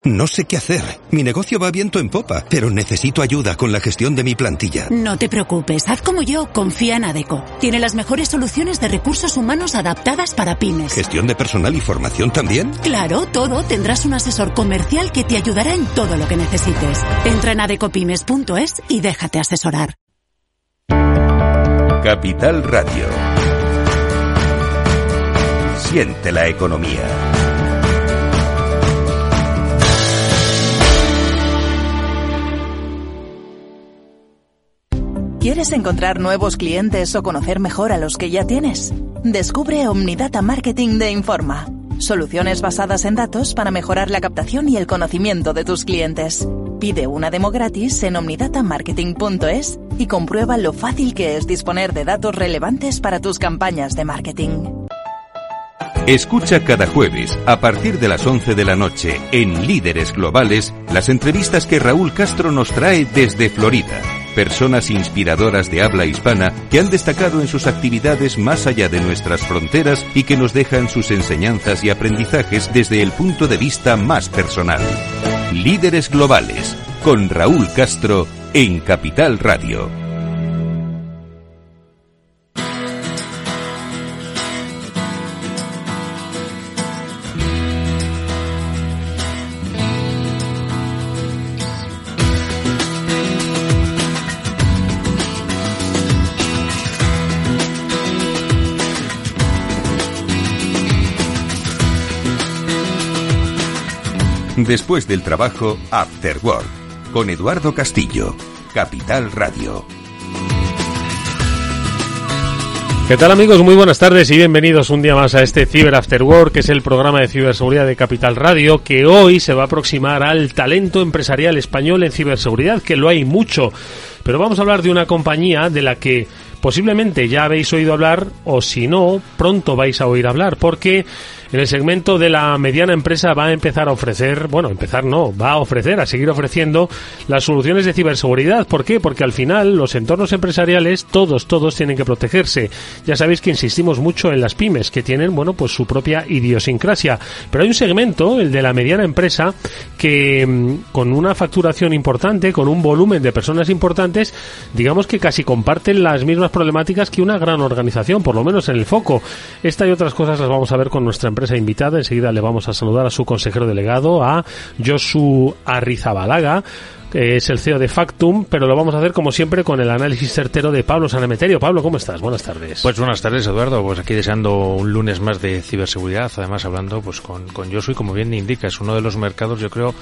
No sé qué hacer. Mi negocio va viento en popa, pero necesito ayuda con la gestión de mi plantilla. No te preocupes, haz como yo, confía en Adecco. Tiene las mejores soluciones de recursos humanos adaptadas para pymes. ¿Gestión de personal y formación también? Claro, todo. Tendrás un asesor comercial que te ayudará en todo lo que necesites. Entra en adeccopymes.es y déjate asesorar. Capital Radio. Siente la economía. ¿Quieres encontrar nuevos clientes o conocer mejor a los que ya tienes? Descubre Omnidata Marketing de Informa. Soluciones basadas en datos para mejorar la captación y el conocimiento de tus clientes. Pide una demo gratis en omnidatamarketing.es y comprueba lo fácil que es disponer de datos relevantes para tus campañas de marketing. Escucha cada jueves, a partir de las 11 de la noche, en Líderes Globales, las entrevistas que Raúl Castro nos trae desde Florida. Personas inspiradoras de habla hispana que han destacado en sus actividades más allá de nuestras fronteras y que nos dejan sus enseñanzas y aprendizajes desde el punto de vista más personal. Líderes Globales, con Raúl Castro, en Capital Radio. Después del trabajo, After Work, con Eduardo Castillo, Capital Radio. ¿Qué tal, amigos? Muy buenas tardes y bienvenidos un día más a este Cyber After Work, que es el programa de ciberseguridad de Capital Radio, que hoy se va a aproximar al talento empresarial español en ciberseguridad, que lo hay mucho. Pero vamos a hablar de una compañía de la que posiblemente ya habéis oído hablar, o si no, pronto vais a oír hablar, porque en el segmento de la mediana empresa va a empezar a ofrecer, a seguir ofreciendo las soluciones de ciberseguridad. ¿Por qué? Porque al final los entornos empresariales, todos tienen que protegerse. Ya sabéis que insistimos mucho en las pymes, que tienen, pues su propia idiosincrasia. Pero hay un segmento, el de la mediana empresa, que con una facturación importante, con un volumen de personas importantes, digamos que casi comparten las mismas problemáticas que una gran organización, por lo menos en el foco. Esta y otras cosas las vamos a ver con nuestra empresa invitada. Enseguida le vamos a saludar a su consejero delegado, a Josu Arrizabalaga, que es el CEO de Factum, pero lo vamos a hacer como siempre con el análisis certero de Pablo Sanemeterio. Pablo, ¿cómo estás? Buenas tardes. Pues buenas tardes, Eduardo. Pues aquí deseando un lunes más de ciberseguridad, además hablando con Josu, y como bien indica, es uno de los mercados, yo creo,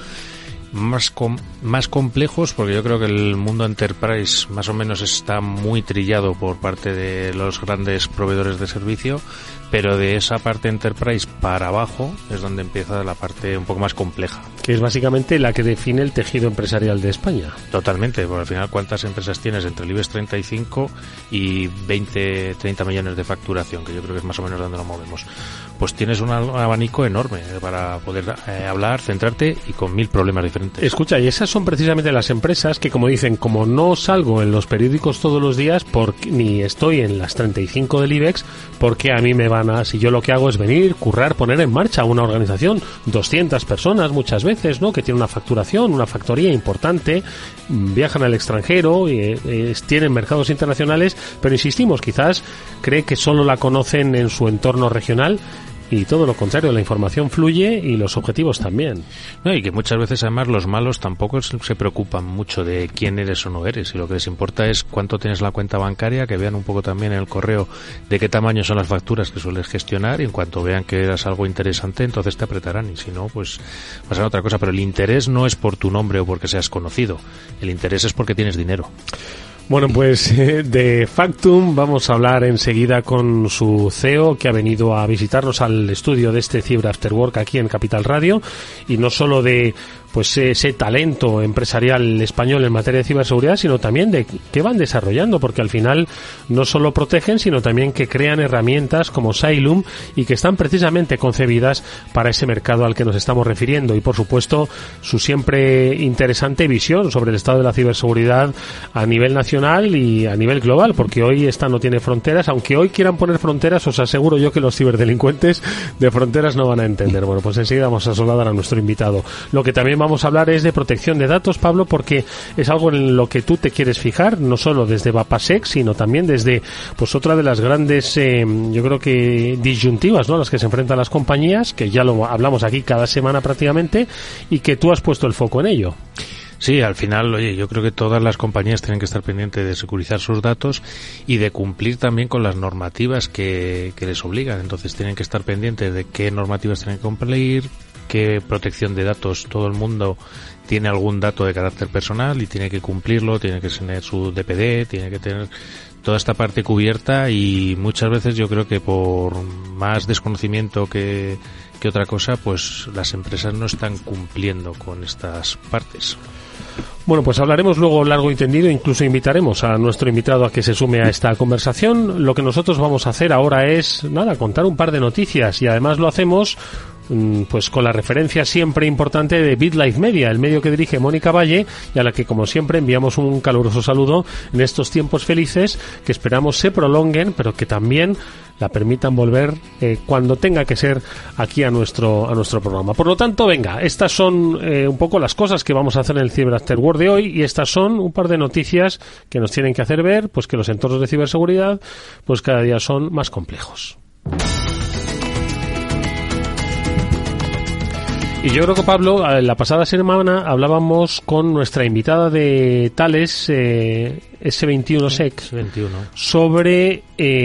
más complejos, porque yo creo que el mundo enterprise más o menos está muy trillado por parte de los grandes proveedores de servicio, pero de esa parte enterprise para abajo es donde empieza la parte un poco más compleja. Que es básicamente la que define el tejido empresarial de España. Totalmente, porque al final, ¿cuántas empresas tienes entre el IBEX 35 y 30 millones de facturación? Que yo creo que es más o menos donde nos movemos. Pues tienes un abanico enorme para poder hablar, centrarte y con 1000 problemas diferentes. Escucha, y esas son precisamente las empresas que, como dicen, como no salgo en los periódicos todos los días, ni estoy en las 35 del IBEX, porque a mí me van a... Si yo lo que hago es venir, currar, poner en marcha una organización, 200 personas muchas veces, ¿no?, que tiene una facturación, una factoría importante, viajan al extranjero, tienen mercados internacionales, pero insistimos, quizás cree que solo la conocen en su entorno regional. Y todo lo contrario, la información fluye y los objetivos también. No, y que muchas veces además los malos tampoco se preocupan mucho de quién eres o no eres, y lo que les importa es cuánto tienes en la cuenta bancaria, que vean un poco también en el correo de qué tamaño son las facturas que sueles gestionar, y en cuanto vean que eras algo interesante, entonces te apretarán, y si no, pues pasará otra cosa. Pero el interés no es por tu nombre o porque seas conocido, el interés es porque tienes dinero. Bueno, pues de Factum vamos a hablar enseguida con su CEO, que ha venido a visitarnos al estudio de este Cyber After Work aquí en Capital Radio, y no solo de pues ese talento empresarial español en materia de ciberseguridad, sino también de qué van desarrollando, porque al final no solo protegen, sino también que crean herramientas como Cylum y que están precisamente concebidas para ese mercado al que nos estamos refiriendo. Y por supuesto su siempre interesante visión sobre el estado de la ciberseguridad a nivel nacional y a nivel global, porque hoy esta no tiene fronteras. Aunque hoy quieran poner fronteras, os aseguro yo que los ciberdelincuentes de fronteras no van a entender. Bueno, pues enseguida vamos a saludar a nuestro invitado. Lo que también vamos a hablar es de protección de datos, Pablo, porque es algo en lo que tú te quieres fijar, no solo desde Vapasec, sino también desde pues otra de las grandes yo creo que disyuntivas, ¿no?, las que se enfrentan las compañías, que ya lo hablamos aquí cada semana prácticamente, y que tú has puesto el foco en ello. Sí, al final, oye, yo creo que todas las compañías tienen que estar pendientes de securizar sus datos y de cumplir también con las normativas que les obligan. Entonces tienen que estar pendientes de qué normativas tienen que cumplir, qué protección de datos. Todo el mundo tiene algún dato de carácter personal y tiene que cumplirlo, tiene que tener su DPD, tiene que tener toda esta parte cubierta, y muchas veces yo creo que por más desconocimiento que otra cosa, pues las empresas no están cumpliendo con estas partes. Bueno, pues hablaremos luego largo y tendido, incluso invitaremos a nuestro invitado a que se sume a esta conversación. Lo que nosotros vamos a hacer ahora es, contar un par de noticias, y además lo hacemos pues con la referencia siempre importante de BitLife Media, el medio que dirige Mónica Valle, y a la que como siempre enviamos un caluroso saludo en estos tiempos felices que esperamos se prolonguen, pero que también la permitan volver cuando tenga que ser aquí a nuestro programa. Por lo tanto, venga, estas son un poco las cosas que vamos a hacer en el Cyber After Work de hoy, y estas son un par de noticias que nos tienen que hacer ver pues que los entornos de ciberseguridad pues cada día son más complejos. Y yo creo que, Pablo, la pasada semana hablábamos con nuestra invitada de Thales, S21Sec, sobre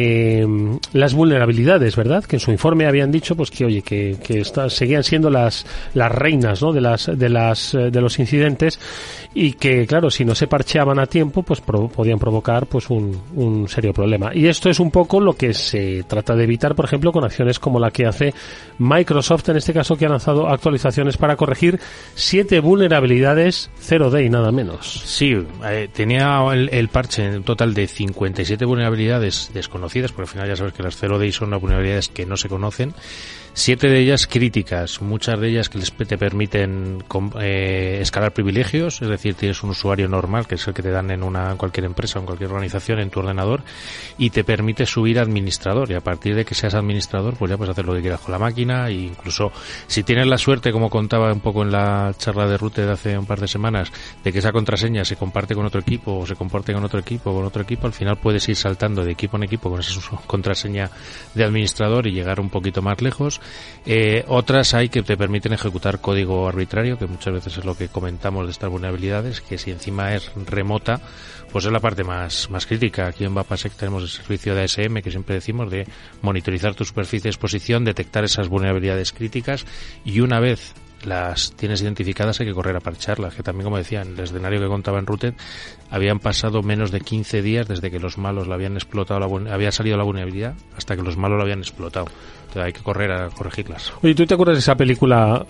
las vulnerabilidades, ¿verdad? Que en su informe habían dicho pues que, oye, que seguían siendo las reinas, ¿no?, de los incidentes, y que, claro, si no se parcheaban a tiempo, pues podían provocar pues un serio problema. Y esto es un poco lo que se trata de evitar, por ejemplo, con acciones como la que hace Microsoft, en este caso, que ha lanzado actualizaciones para corregir 7 vulnerabilidades 0-day, nada menos. Sí, tenía el parche en un total de 57 vulnerabilidades desconocidas, porque al final ya sabes que las 0-day son las vulnerabilidades que no se conocen. 7 de ellas críticas, muchas de ellas que te permiten escalar privilegios, es decir, tienes un usuario normal, que es el que te dan en cualquier empresa o en cualquier organización, en tu ordenador, y te permite subir a administrador, y a partir de que seas administrador, pues ya puedes hacer lo que quieras con la máquina, e incluso si tienes la suerte, como contaba un poco en la charla de Rute de hace un par de semanas, de que esa contraseña se comparte con otro equipo, o se comparte con otro equipo, al final puedes ir saltando de equipo en equipo con esa contraseña de administrador y llegar un poquito más lejos. Otras hay que te permiten ejecutar código arbitrario, que muchas veces es lo que comentamos de estas vulnerabilidades, que si encima es remota, pues es la parte más crítica. Aquí en Vapasec tenemos el servicio de ASM, que siempre decimos, de monitorizar tu superficie de exposición, detectar esas vulnerabilidades críticas, y una vez las tienes identificadas hay que correr a parcharlas, que también, como decía, en el escenario que contaba en Routed, habían pasado menos de 15 días desde que los malos la habían explotado, había salido la vulnerabilidad, hasta que los malos la habían explotado. Entonces hay que correr a corregirlas. Oye, ¿tú te acuerdas de esa película?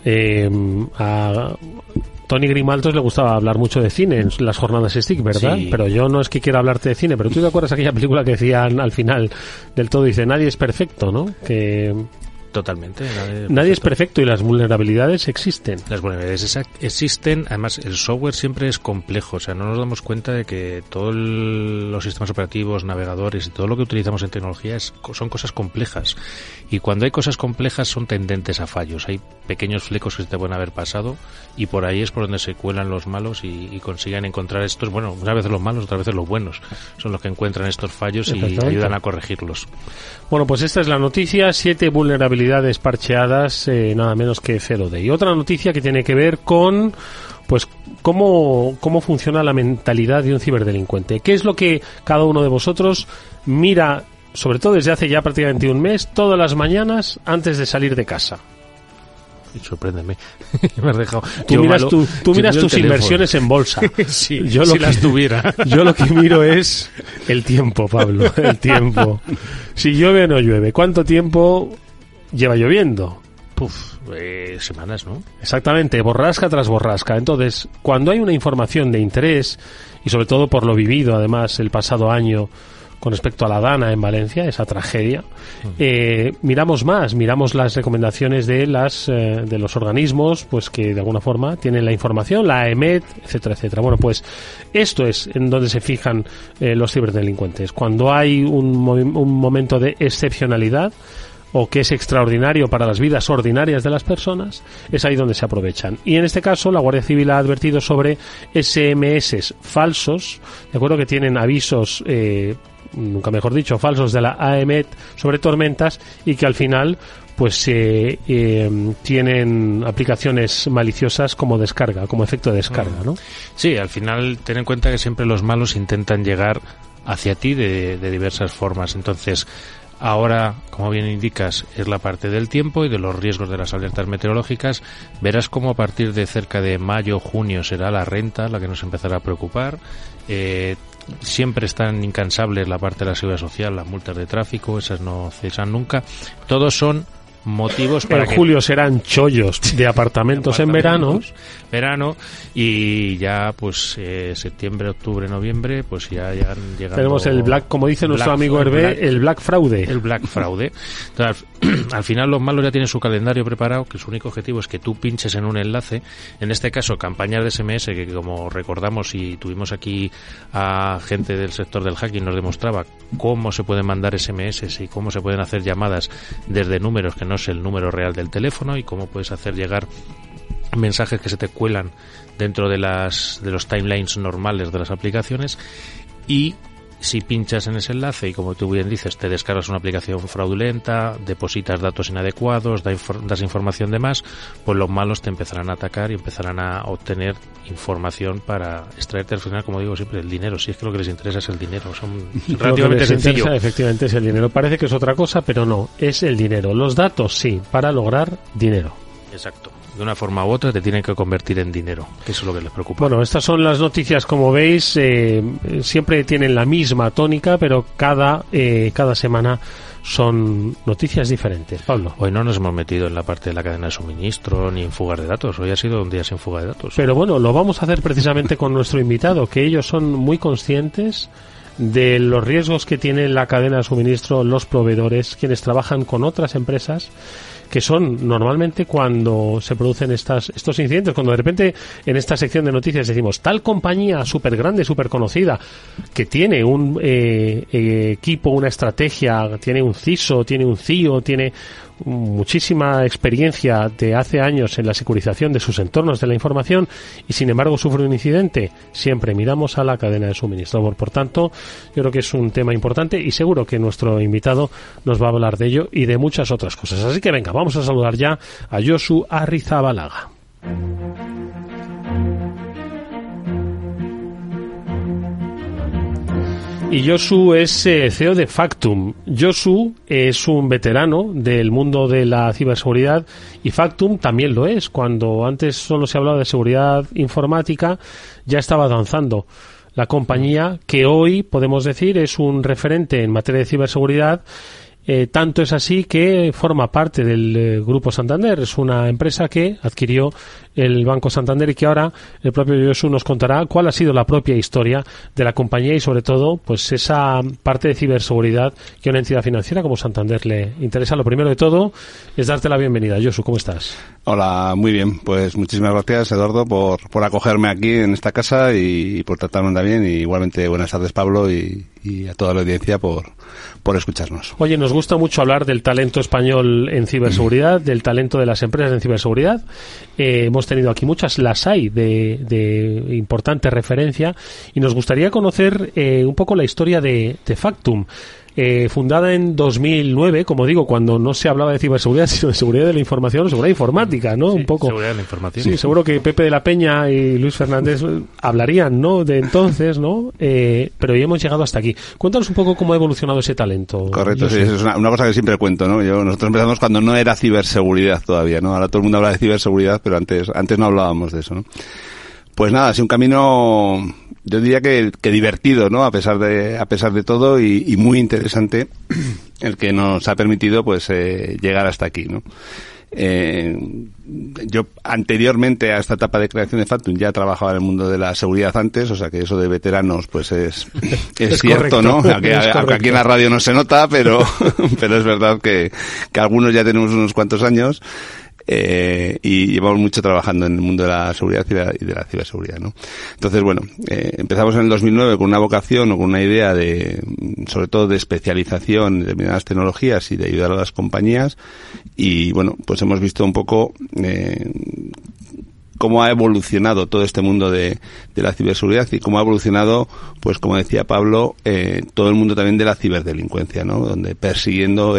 A Tony Grimaltos le gustaba hablar mucho de cine en las jornadas STIC, ¿verdad? Sí. Pero yo no es que quiera hablarte de cine, pero ¿tú te acuerdas de aquella película que decían al final del todo? Dice, nadie es perfecto, ¿no? Que Totalmente. Nadie es perfecto y las vulnerabilidades existen. Las vulnerabilidades existen, además el software siempre es complejo, o sea, no nos damos cuenta de que todos los sistemas operativos, navegadores y todo lo que utilizamos en tecnología son cosas complejas, y cuando hay cosas complejas son tendentes a fallos, hay pequeños flecos que se te pueden haber pasado, y por ahí es por donde se cuelan los malos y consiguen encontrar estos, bueno, unas veces los malos, otras veces los buenos, son los que encuentran estos fallos y ayudan a corregirlos. Bueno, pues esta es la noticia, 7 vulnerabilidades parcheadas, nada menos que 0-day. Y otra noticia que tiene que ver con pues cómo funciona la mentalidad de un ciberdelincuente. ¿Qué es lo que cada uno de vosotros mira, sobre todo desde hace ya prácticamente un mes, todas las mañanas antes de salir de casa? Sorpréndeme. Me has dejado. Tú miras tus inversiones en bolsa. Sí, yo si las tuviera. Yo lo que miro es el tiempo, Pablo, el tiempo. Si llueve o no llueve. ¿Cuánto tiempo lleva lloviendo? semanas, ¿no? Exactamente, borrasca tras borrasca. Entonces, cuando hay una información de interés, y sobre todo por lo vivido, además, el pasado año con respecto a la Dana en Valencia, esa tragedia, miramos las recomendaciones de los organismos, pues que de alguna forma tienen la información, la AEMET, etcétera, etcétera. Bueno, pues esto es en donde se fijan los ciberdelincuentes. Cuando hay un momento de excepcionalidad, o que es extraordinario para las vidas ordinarias de las personas, es ahí donde se aprovechan. Y en este caso, la Guardia Civil ha advertido sobre SMS falsos, de acuerdo, que tienen avisos, nunca mejor dicho, falsos de la AEMET sobre tormentas, y que al final pues tienen aplicaciones maliciosas como descarga, como efecto de descarga, ¿no? Sí, al final ten en cuenta que siempre los malos intentan llegar hacia ti de diversas formas. Entonces, ahora, como bien indicas, es la parte del tiempo y de los riesgos de las alertas meteorológicas. Verás cómo a partir de cerca de mayo, junio será la renta la que nos empezará a preocupar. Siempre están incansables la parte de la seguridad social, las multas de tráfico, esas no cesan nunca. Todos son motivos para que... En julio serán chollos de apartamentos en verano, y ya pues septiembre, octubre, noviembre, pues ya llegan llegando. Tenemos el Black, como dice nuestro amigo Hervé, el Black Fraude. El Black Fraude. Entonces, al final los malos ya tienen su calendario preparado, que su único objetivo es que tú pinches en un enlace, en este caso campañas de SMS, que como recordamos y tuvimos aquí a gente del sector del hacking, nos demostraba cómo se pueden mandar SMS y cómo se pueden hacer llamadas desde números que no es el número real del teléfono, y cómo puedes hacer llegar mensajes que se te cuelan dentro de los timelines normales de las aplicaciones. Y si pinchas en ese enlace y, como tú bien dices, te descargas una aplicación fraudulenta, depositas datos inadecuados, das información de más, pues los malos te empezarán a atacar y empezarán a obtener información para extraerte al final, como digo siempre, el dinero. Si es que lo que les interesa es el dinero, son relativamente sencillo. Efectivamente es el dinero. Parece que es otra cosa, pero no, es el dinero. Los datos sí, para lograr dinero. Exacto. De una forma u otra te tienen que convertir en dinero, que eso es lo que les preocupa. Bueno, estas son las noticias, como veis, siempre tienen la misma tónica, pero cada semana son noticias diferentes. Pablo. Hoy no nos hemos metido en la parte de la cadena de suministro ni en fugas de datos. Hoy ha sido un día sin fuga de datos. Pero bueno, lo vamos a hacer precisamente con nuestro invitado, que ellos son muy conscientes de los riesgos que tiene la cadena de suministro, los proveedores, quienes trabajan con otras empresas, que son normalmente cuando se producen estos incidentes, cuando de repente en esta sección de noticias decimos tal compañía súper grande, súper conocida, que tiene un equipo, una estrategia, tiene un CISO, tiene un CIO, tiene muchísima experiencia de hace años en la securización de sus entornos de la información, y sin embargo sufre un incidente, siempre miramos a la cadena de suministro. Por tanto, yo creo que es un tema importante, y seguro que nuestro invitado nos va a hablar de ello y de muchas otras cosas. Así que venga, vamos a saludar ya a Josu Arrizabalaga. Y Josu es CEO de Factum. Josu es un veterano del mundo de la ciberseguridad, y Factum también lo es. Cuando antes solo se hablaba de seguridad informática, ya estaba avanzando la compañía, que hoy podemos decir es un referente en materia de ciberseguridad. Tanto es así que forma parte del Grupo Santander. Es una empresa que adquirió el Banco Santander, y que ahora el propio Josu nos contará cuál ha sido la propia historia de la compañía, y sobre todo pues esa parte de ciberseguridad que a una entidad financiera como Santander le interesa. Lo primero de todo es darte la bienvenida. Josu, ¿cómo estás? Hola, muy bien. Pues muchísimas gracias, Eduardo, por acogerme aquí en esta casa y por tratarme también. Y igualmente buenas tardes, Pablo, y a toda la audiencia por escucharnos. Oye, nos gusta mucho hablar del talento español en ciberseguridad, del talento de las empresas en ciberseguridad. Hemos tenido aquí muchas, las hay de importante referencia, y nos gustaría conocer un poco la historia de Factum. Fundada en 2009, como digo, cuando no se hablaba de ciberseguridad, sino de seguridad de la información, seguridad informática, ¿no? Sí, un poco. Seguridad de la información. Sí, seguro que Pepe de la Peña y Luis Fernández hablarían, ¿no? De entonces, ¿no? Pero ya hemos llegado hasta aquí. Cuéntanos un poco cómo ha evolucionado ese talento. Correcto, sí, es una cosa que siempre cuento, ¿no? Nosotros empezamos cuando no era ciberseguridad todavía, ¿no? Ahora todo el mundo habla de ciberseguridad, pero antes no hablábamos de eso, ¿no? Pues nada, ha sido un camino, yo diría que divertido, ¿no? A pesar de todo, y muy interesante, el que nos ha permitido pues llegar hasta aquí, ¿no? Yo anteriormente a esta etapa de creación de Factum ya trabajaba en el mundo de la seguridad antes, o sea que eso de veteranos pues es cierto, ¿no? Aunque aquí en la radio no se nota, pero es verdad que algunos ya tenemos unos cuantos años. Y llevamos mucho trabajando en el mundo de la seguridad y de la ciberseguridad, ¿no? Entonces, bueno, empezamos en el 2009 con una vocación o con una idea sobre todo de especialización en determinadas tecnologías y de ayudar a las compañías, y bueno, pues hemos visto un poco cómo ha evolucionado todo este mundo de la ciberseguridad y cómo ha evolucionado, pues como decía Pablo, todo el mundo también de la ciberdelincuencia, ¿no? Donde persiguiendo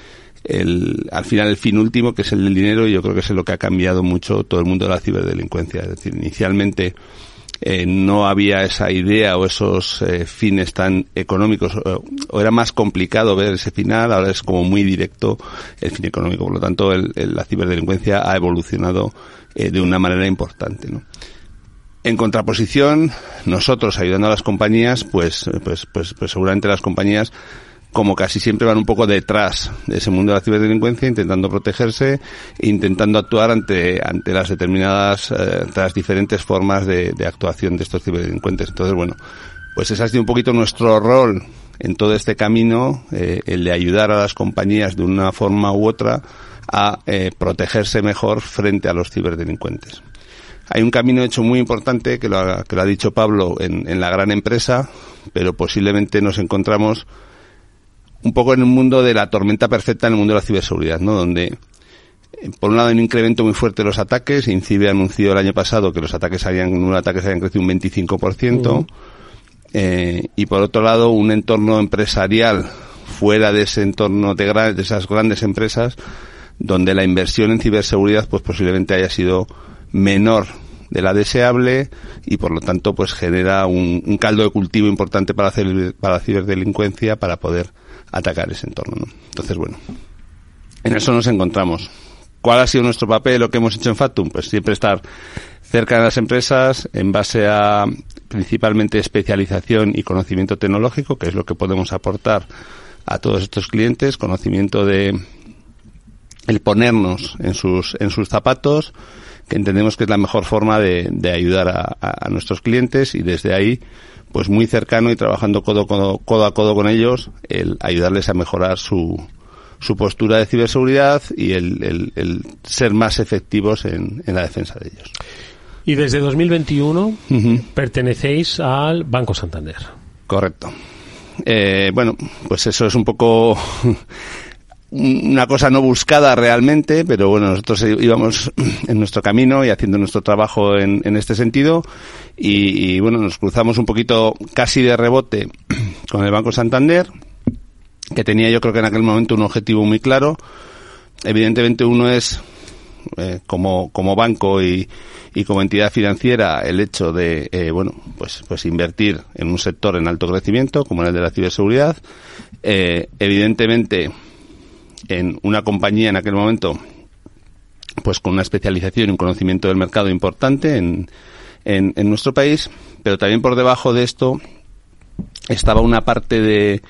al final el fin último, que es el del dinero, y yo creo que es lo que ha cambiado mucho todo el mundo de la ciberdelincuencia. Es decir, inicialmente no había esa idea o esos fines tan económicos, o era más complicado ver ese final. Ahora es como muy directo el fin económico. Por lo tanto, la ciberdelincuencia ha evolucionado de una manera importante, ¿no? En contraposición, nosotros ayudando a las compañías, pues seguramente las compañías, como casi siempre, van un poco detrás de ese mundo de la ciberdelincuencia, intentando protegerse, intentando actuar ante las determinadas, las diferentes formas de actuación de estos ciberdelincuentes. Entonces, bueno, pues ese ha sido un poquito nuestro rol en todo este camino, el de ayudar a las compañías de una forma u otra a protegerse mejor frente a los ciberdelincuentes. Hay un camino hecho muy importante que lo ha dicho Pablo en la gran empresa, pero posiblemente nos encontramos un poco en un mundo de la tormenta perfecta, en el mundo de la ciberseguridad, ¿no? Donde, por un lado, hay un incremento muy fuerte de los ataques. INCIBE anunció el año pasado que los ataques habían crecido un 25%. Y por otro lado, un entorno empresarial fuera de ese entorno de esas grandes empresas, donde la inversión en ciberseguridad pues posiblemente haya sido menor de la deseable, y por lo tanto pues genera un caldo de cultivo importante para la ciberdelincuencia, para poder atacar ese entorno, ¿no? Entonces, bueno, en eso nos encontramos. ¿Cuál ha sido nuestro papel, lo que hemos hecho en Factum? Pues siempre estar cerca de las empresas en base a principalmente especialización y conocimiento tecnológico, que es lo que podemos aportar a todos estos clientes, conocimiento de el ponernos en sus zapatos, que entendemos que es la mejor forma de ayudar a nuestros clientes, y desde ahí pues muy cercano y trabajando codo a codo con ellos, el ayudarles a mejorar su postura de ciberseguridad y el ser más efectivos en la defensa de ellos. Y desde 2021 pertenecéis al Banco Santander. Correcto. Bueno, pues eso es un poco una cosa no buscada realmente, pero bueno, nosotros íbamos en nuestro camino y haciendo nuestro trabajo en este sentido, y bueno, nos cruzamos un poquito casi de rebote con el Banco Santander, que tenía, yo creo que en aquel momento, un objetivo muy claro. Evidentemente uno es, como banco y como entidad financiera, el hecho de bueno, pues invertir en un sector en alto crecimiento como el de la ciberseguridad. Evidentemente en una compañía en aquel momento pues con una especialización y un conocimiento del mercado importante en nuestro país, pero también por debajo de esto estaba una parte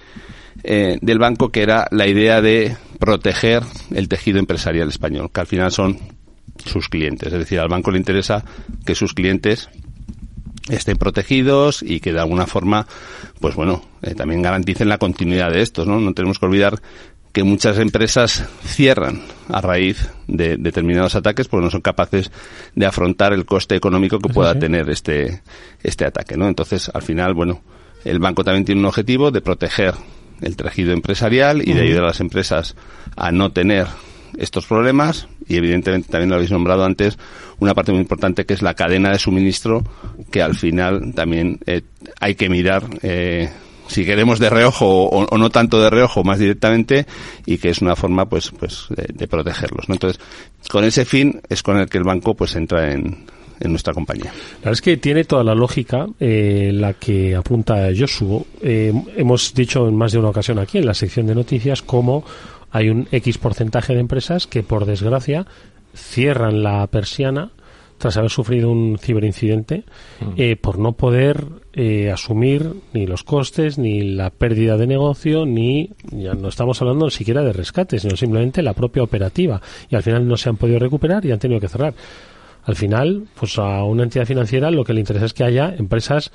del banco que era la idea de proteger el tejido empresarial español, que al final son sus clientes. Es decir, al banco le interesa que sus clientes estén protegidos y que de alguna forma, pues bueno, también garanticen la continuidad de estos, ¿no? No tenemos que olvidar que muchas empresas cierran a raíz de determinados ataques porque no son capaces de afrontar el coste económico que pueda tener este ataque, ¿no? Entonces, al final, bueno, el banco también tiene un objetivo de proteger el tejido empresarial y de ayudar a las empresas a no tener estos problemas, y evidentemente también lo habéis nombrado antes, una parte muy importante que es la cadena de suministro, que al final también hay que mirar si queremos de reojo o no tanto de reojo, más directamente, y que es una forma pues de protegerlos, ¿no? Entonces, con ese fin es con el que el banco pues entra en nuestra compañía. La verdad es que tiene toda la lógica la que apunta Josu. Hemos dicho en más de una ocasión aquí en la sección de noticias cómo hay un X porcentaje de empresas que, por desgracia, cierran la persiana tras haber sufrido un ciberincidente, por no poder asumir ni los costes, ni la pérdida de negocio, ni, ya no estamos hablando ni siquiera de rescate, sino simplemente la propia operativa. Y al final no se han podido recuperar y han tenido que cerrar. Al final, pues a una entidad financiera lo que le interesa es que haya empresas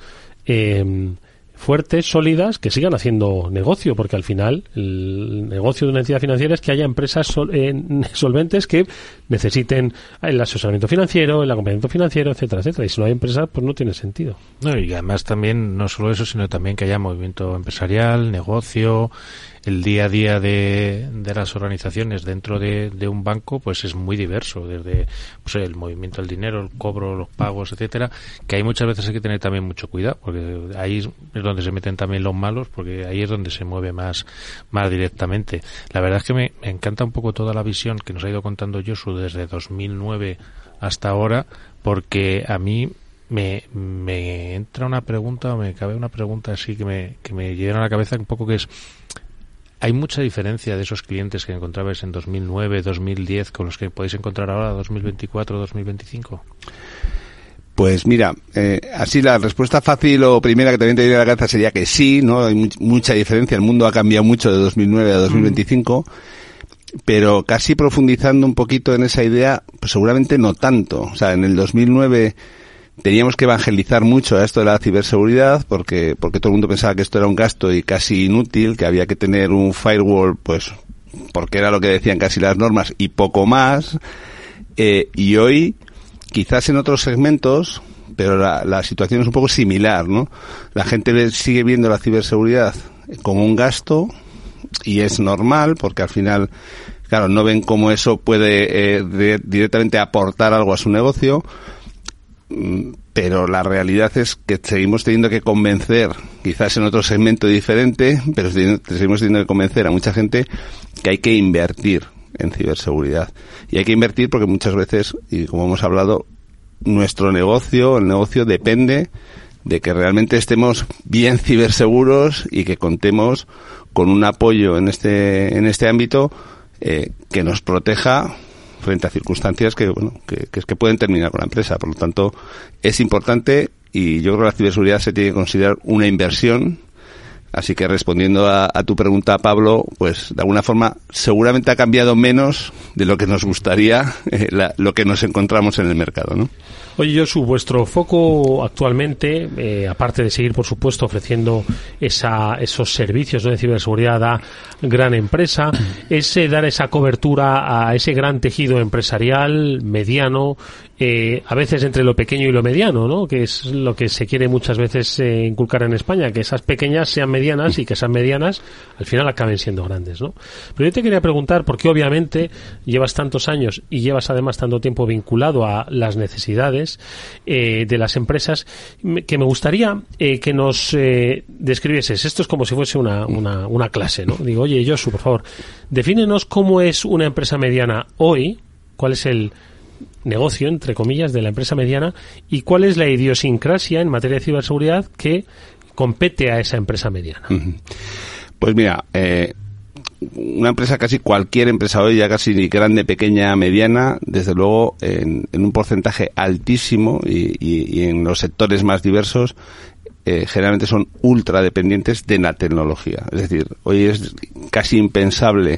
fuertes, sólidas, que sigan haciendo negocio, porque al final el negocio de una entidad financiera es que haya empresas solventes que necesiten el asesoramiento financiero, el acompañamiento financiero, etcétera, etcétera. Y si no hay empresas, pues no tiene sentido. No, y además también, no solo eso, sino también que haya movimiento empresarial, negocio. El día a día de las organizaciones dentro de un banco pues es muy diverso, desde pues el movimiento del dinero, el cobro, los pagos, etcétera, que hay muchas veces hay que tener también mucho cuidado, porque ahí es donde se meten también los malos, porque ahí es donde se mueve más directamente. La verdad es que me encanta un poco toda la visión que nos ha ido contando Josu desde 2009 hasta ahora, porque a mí me entra una pregunta, o me cabe una pregunta así que me llena a la cabeza un poco, que es: ¿hay mucha diferencia de esos clientes que encontrabais en 2009, 2010 con los que podéis encontrar ahora, 2024, 2025? Pues mira, así la respuesta fácil o primera que también te viene a la cabeza sería que sí, ¿no? Hay mucha diferencia. El mundo ha cambiado mucho de 2009 a 2025, pero casi profundizando un poquito en esa idea, pues seguramente no tanto. O sea, en el 2009... teníamos que evangelizar mucho a esto de la ciberseguridad porque todo el mundo pensaba que esto era un gasto y casi inútil, que había que tener un firewall, pues porque era lo que decían casi las normas y poco más. Y hoy, quizás en otros segmentos, pero la situación es un poco similar, ¿no? La gente sigue viendo la ciberseguridad como un gasto y es normal porque al final, claro, no ven cómo eso puede directamente aportar algo a su negocio. Pero la realidad es que seguimos teniendo que convencer, quizás en otro segmento diferente, pero seguimos teniendo que convencer a mucha gente que hay que invertir en ciberseguridad. Y hay que invertir porque muchas veces, y como hemos hablado, nuestro negocio, el negocio depende de que realmente estemos bien ciberseguros y que contemos con un apoyo en este ámbito que nos proteja frente a circunstancias que pueden terminar con la empresa. Por lo tanto, es importante y yo creo que la ciberseguridad se tiene que considerar una inversión. Así que respondiendo a tu pregunta, Pablo, pues de alguna forma seguramente ha cambiado menos de lo que nos gustaría lo que nos encontramos en el mercado, ¿no? Oye, Josu, vuestro foco actualmente, aparte de seguir, por supuesto, ofreciendo esos servicios, ¿no?, de ciberseguridad a gran empresa, es dar esa cobertura a ese gran tejido empresarial, mediano, a veces entre lo pequeño y lo mediano, ¿no?, que es lo que se quiere muchas veces inculcar en España, que esas pequeñas sean medianas y que esas medianas al final acaben siendo grandes, ¿no? Pero yo te quería preguntar, porque obviamente llevas tantos años y llevas además tanto tiempo vinculado a las necesidades de las empresas, que me gustaría que nos describieses. Esto es como si fuese una clase, ¿no? Digo, oye, Josu, por favor, defínenos cómo es una empresa mediana hoy, cuál es el negocio, entre comillas, de la empresa mediana y cuál es la idiosincrasia en materia de ciberseguridad que compete a esa empresa mediana. Pues mira, una empresa, casi cualquier empresa hoy, ya casi grande, pequeña, mediana, desde luego en un porcentaje altísimo y en los sectores más diversos, generalmente son ultra dependientes de la tecnología. Es decir, hoy es casi impensable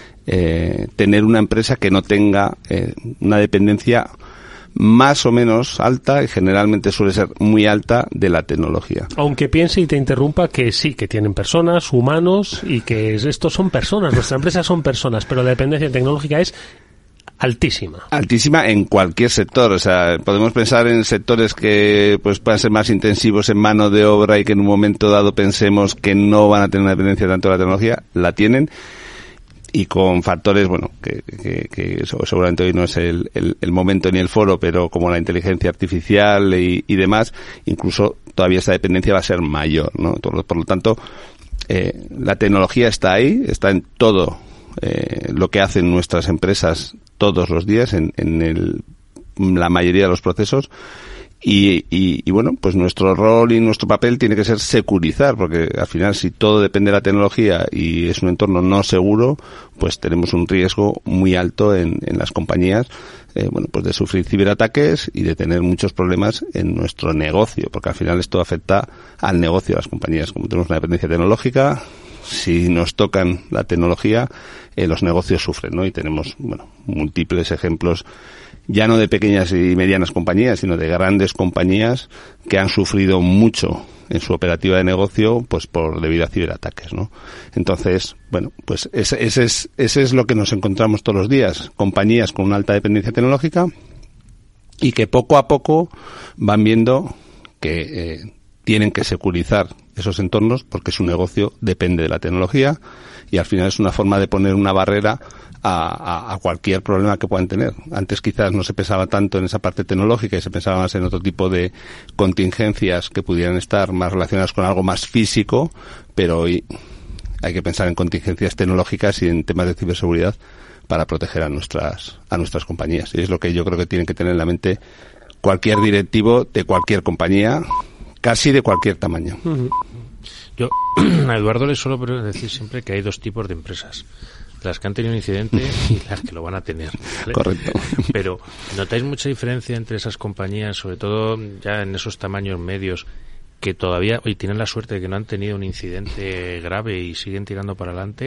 tener una empresa que no tenga una dependencia más o menos alta, y generalmente suele ser muy alta, de la tecnología. Aunque piense y te interrumpa que sí, que tienen personas, humanos, y que estos son personas, nuestras empresas son personas, pero la dependencia tecnológica es altísima. Altísima en cualquier sector. O sea, podemos pensar en sectores que pues puedan ser más intensivos en mano de obra y que en un momento dado pensemos que no van a tener una dependencia tanto de la tecnología, la tienen. Y con factores, bueno, que eso seguramente hoy no es el momento ni el foro, pero como la inteligencia artificial y demás, incluso todavía esta dependencia va a ser mayor, ¿no? Por lo tanto, la tecnología está ahí, está en todo lo que hacen nuestras empresas todos los días, en la mayoría de los procesos, Y bueno, pues nuestro rol y nuestro papel tiene que ser securizar, porque al final si todo depende de la tecnología y es un entorno no seguro, pues tenemos un riesgo muy alto en las compañías, bueno, pues de sufrir ciberataques y de tener muchos problemas en nuestro negocio, porque al final esto afecta al negocio de las compañías. Como tenemos una dependencia tecnológica, si nos tocan la tecnología, los negocios sufren, ¿no? Y tenemos, bueno, múltiples ejemplos, ya no de pequeñas y medianas compañías, sino de grandes compañías que han sufrido mucho en su operativa de negocio, pues debido a ciberataques, ¿no? Entonces, bueno, pues ese es lo que nos encontramos todos los días, compañías con una alta dependencia tecnológica y que poco a poco van viendo que tienen que securizar esos entornos porque su negocio depende de la tecnología y al final es una forma de poner una barrera a cualquier problema que puedan tener. Antes quizás no se pensaba tanto en esa parte tecnológica y se pensaba más en otro tipo de contingencias que pudieran estar más relacionadas con algo más físico, pero hoy hay que pensar en contingencias tecnológicas y en temas de ciberseguridad para proteger a nuestras compañías. Y es lo que yo creo que tienen que tener en la mente cualquier directivo de cualquier compañía, casi de cualquier tamaño. Yo a Eduardo le suelo decir siempre que hay dos tipos de empresas: las que han tenido un incidente y las que lo van a tener, ¿vale? Correcto. Pero ¿notáis mucha diferencia entre esas compañías, sobre todo ya en esos tamaños medios, que todavía hoy tienen la suerte de que no han tenido un incidente grave y siguen tirando para adelante?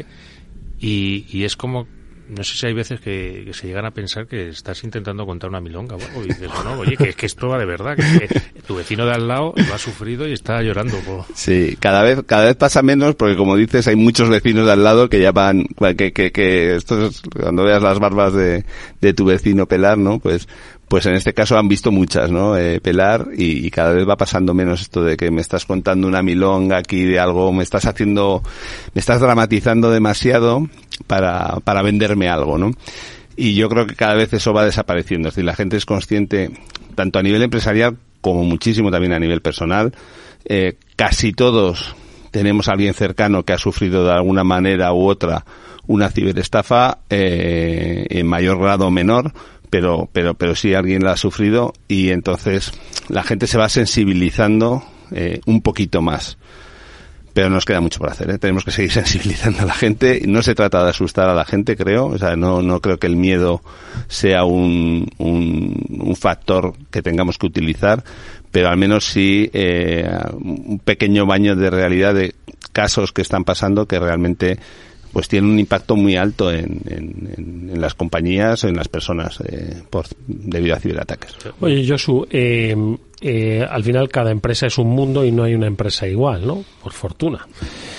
Y es como, no sé si hay veces que se llegan a pensar que estás intentando contar una milonga o algo, y dices, no, oye, que es prueba de verdad, que tu vecino de al lado lo ha sufrido y está llorando. Sí, cada vez pasa menos, porque como dices, hay muchos vecinos de al lado que ya van, que esto es, cuando veas las barbas de tu vecino pelar, ¿no? Pues en este caso han visto muchas, ¿no? Pelar, y cada vez va pasando menos esto de que me estás contando una milonga aquí de algo, me estás dramatizando demasiado para venderme algo, ¿no? Y yo creo que cada vez eso va desapareciendo. Es decir, la gente es consciente, tanto a nivel empresarial como muchísimo también a nivel personal. Casi todos tenemos a alguien cercano que ha sufrido de alguna manera u otra una ciberestafa, en mayor grado o menor, pero sí alguien la ha sufrido, y entonces la gente se va sensibilizando un poquito más. Pero nos queda mucho por hacer, ¿eh? Tenemos que seguir sensibilizando a la gente. No se trata de asustar a la gente, creo. O sea, no creo que el miedo sea un factor que tengamos que utilizar, pero al menos sí un pequeño baño de realidad de casos que están pasando que realmente pues tienen un impacto muy alto en las compañías o en las personas debido a ciberataques. Oye, Josu, al final cada empresa es un mundo y no hay una empresa igual, ¿no? Por fortuna.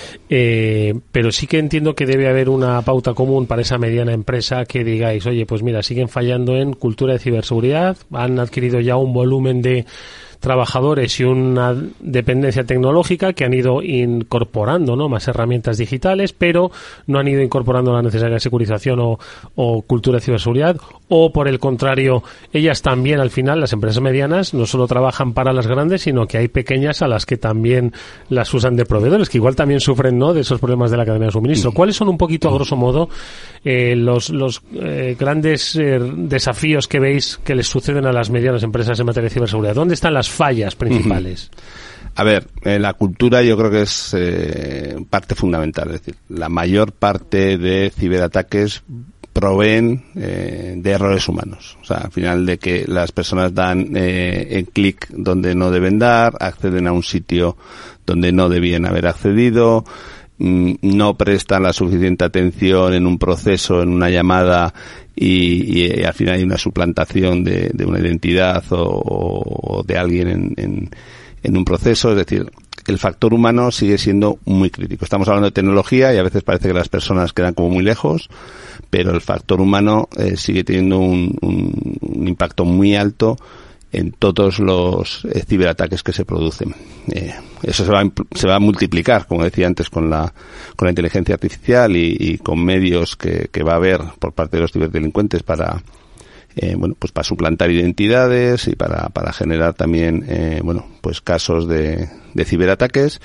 Pero sí que entiendo que debe haber una pauta común para esa mediana empresa que digáis, oye, pues mira, siguen fallando en cultura de ciberseguridad, han adquirido ya un volumen de trabajadores y una dependencia tecnológica que han ido incorporando, ¿no?, más herramientas digitales, pero no han ido incorporando la necesaria securización o cultura de ciberseguridad, o por el contrario, ellas también, al final, las empresas medianas no solo trabajan para las grandes, sino que hay pequeñas a las que también las usan de proveedores, que igual también sufren, ¿no?, de esos problemas de la cadena de suministro. ¿Cuáles son un poquito, a grosso modo, los grandes desafíos que veis que les suceden a las medianas empresas en materia de ciberseguridad? ¿Dónde están las fallas principales? A ver, la cultura yo creo que es parte fundamental. Es decir, la mayor parte de ciberataques proveen de errores humanos. O sea, al final de que las personas dan en clic donde no deben dar, acceden a un sitio donde no debían haber accedido, no prestan la suficiente atención en un proceso, en una llamada, y al final hay una suplantación de una identidad o de alguien en un proceso. Es decir, el factor humano sigue siendo muy crítico. Estamos hablando de tecnología y a veces parece que las personas quedan como muy lejos, pero el factor humano sigue teniendo un impacto muy alto en todos los ciberataques que se producen. Eso se va a multiplicar, como decía antes, con la inteligencia artificial y con medios que va a haber por parte de los ciberdelincuentes para para suplantar identidades y para generar también pues casos de ciberataques,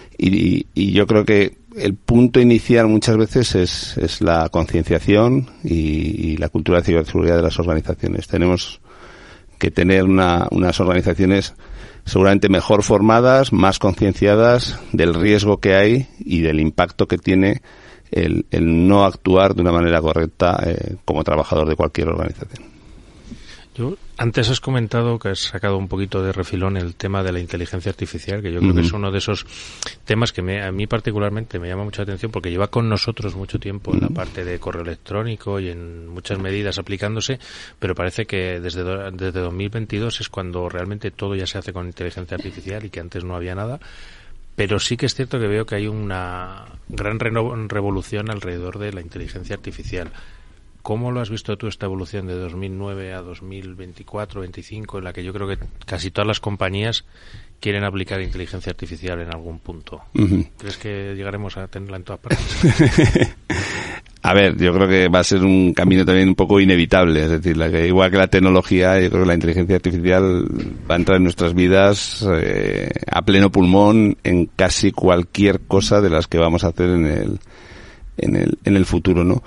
y yo creo que el punto inicial muchas veces es la concienciación y la cultura de ciberseguridad de las organizaciones. Tenemos tener unas organizaciones seguramente mejor formadas, más concienciadas del riesgo que hay y del impacto que tiene el no actuar de una manera correcta como trabajador de cualquier organización. Antes has comentado que has sacado un poquito de refilón el tema de la inteligencia artificial, que yo creo que es uno de esos temas que a mí particularmente me llama mucha atención porque lleva con nosotros mucho tiempo en la parte de correo electrónico y en muchas medidas aplicándose, pero parece que desde 2022 es cuando realmente todo ya se hace con inteligencia artificial y que antes no había nada. Pero sí que es cierto que veo que hay una gran revolución alrededor de la inteligencia artificial. ¿Cómo lo has visto tú esta evolución de 2009 a 2024, 2025, en la que yo creo que casi todas las compañías quieren aplicar inteligencia artificial en algún punto? ¿Crees que llegaremos a tenerla en todas partes? A ver, yo creo que va a ser un camino también un poco inevitable, es decir, igual que la tecnología, yo creo que la inteligencia artificial va a entrar en nuestras vidas a pleno pulmón en casi cualquier cosa de las que vamos a hacer en el futuro, ¿no?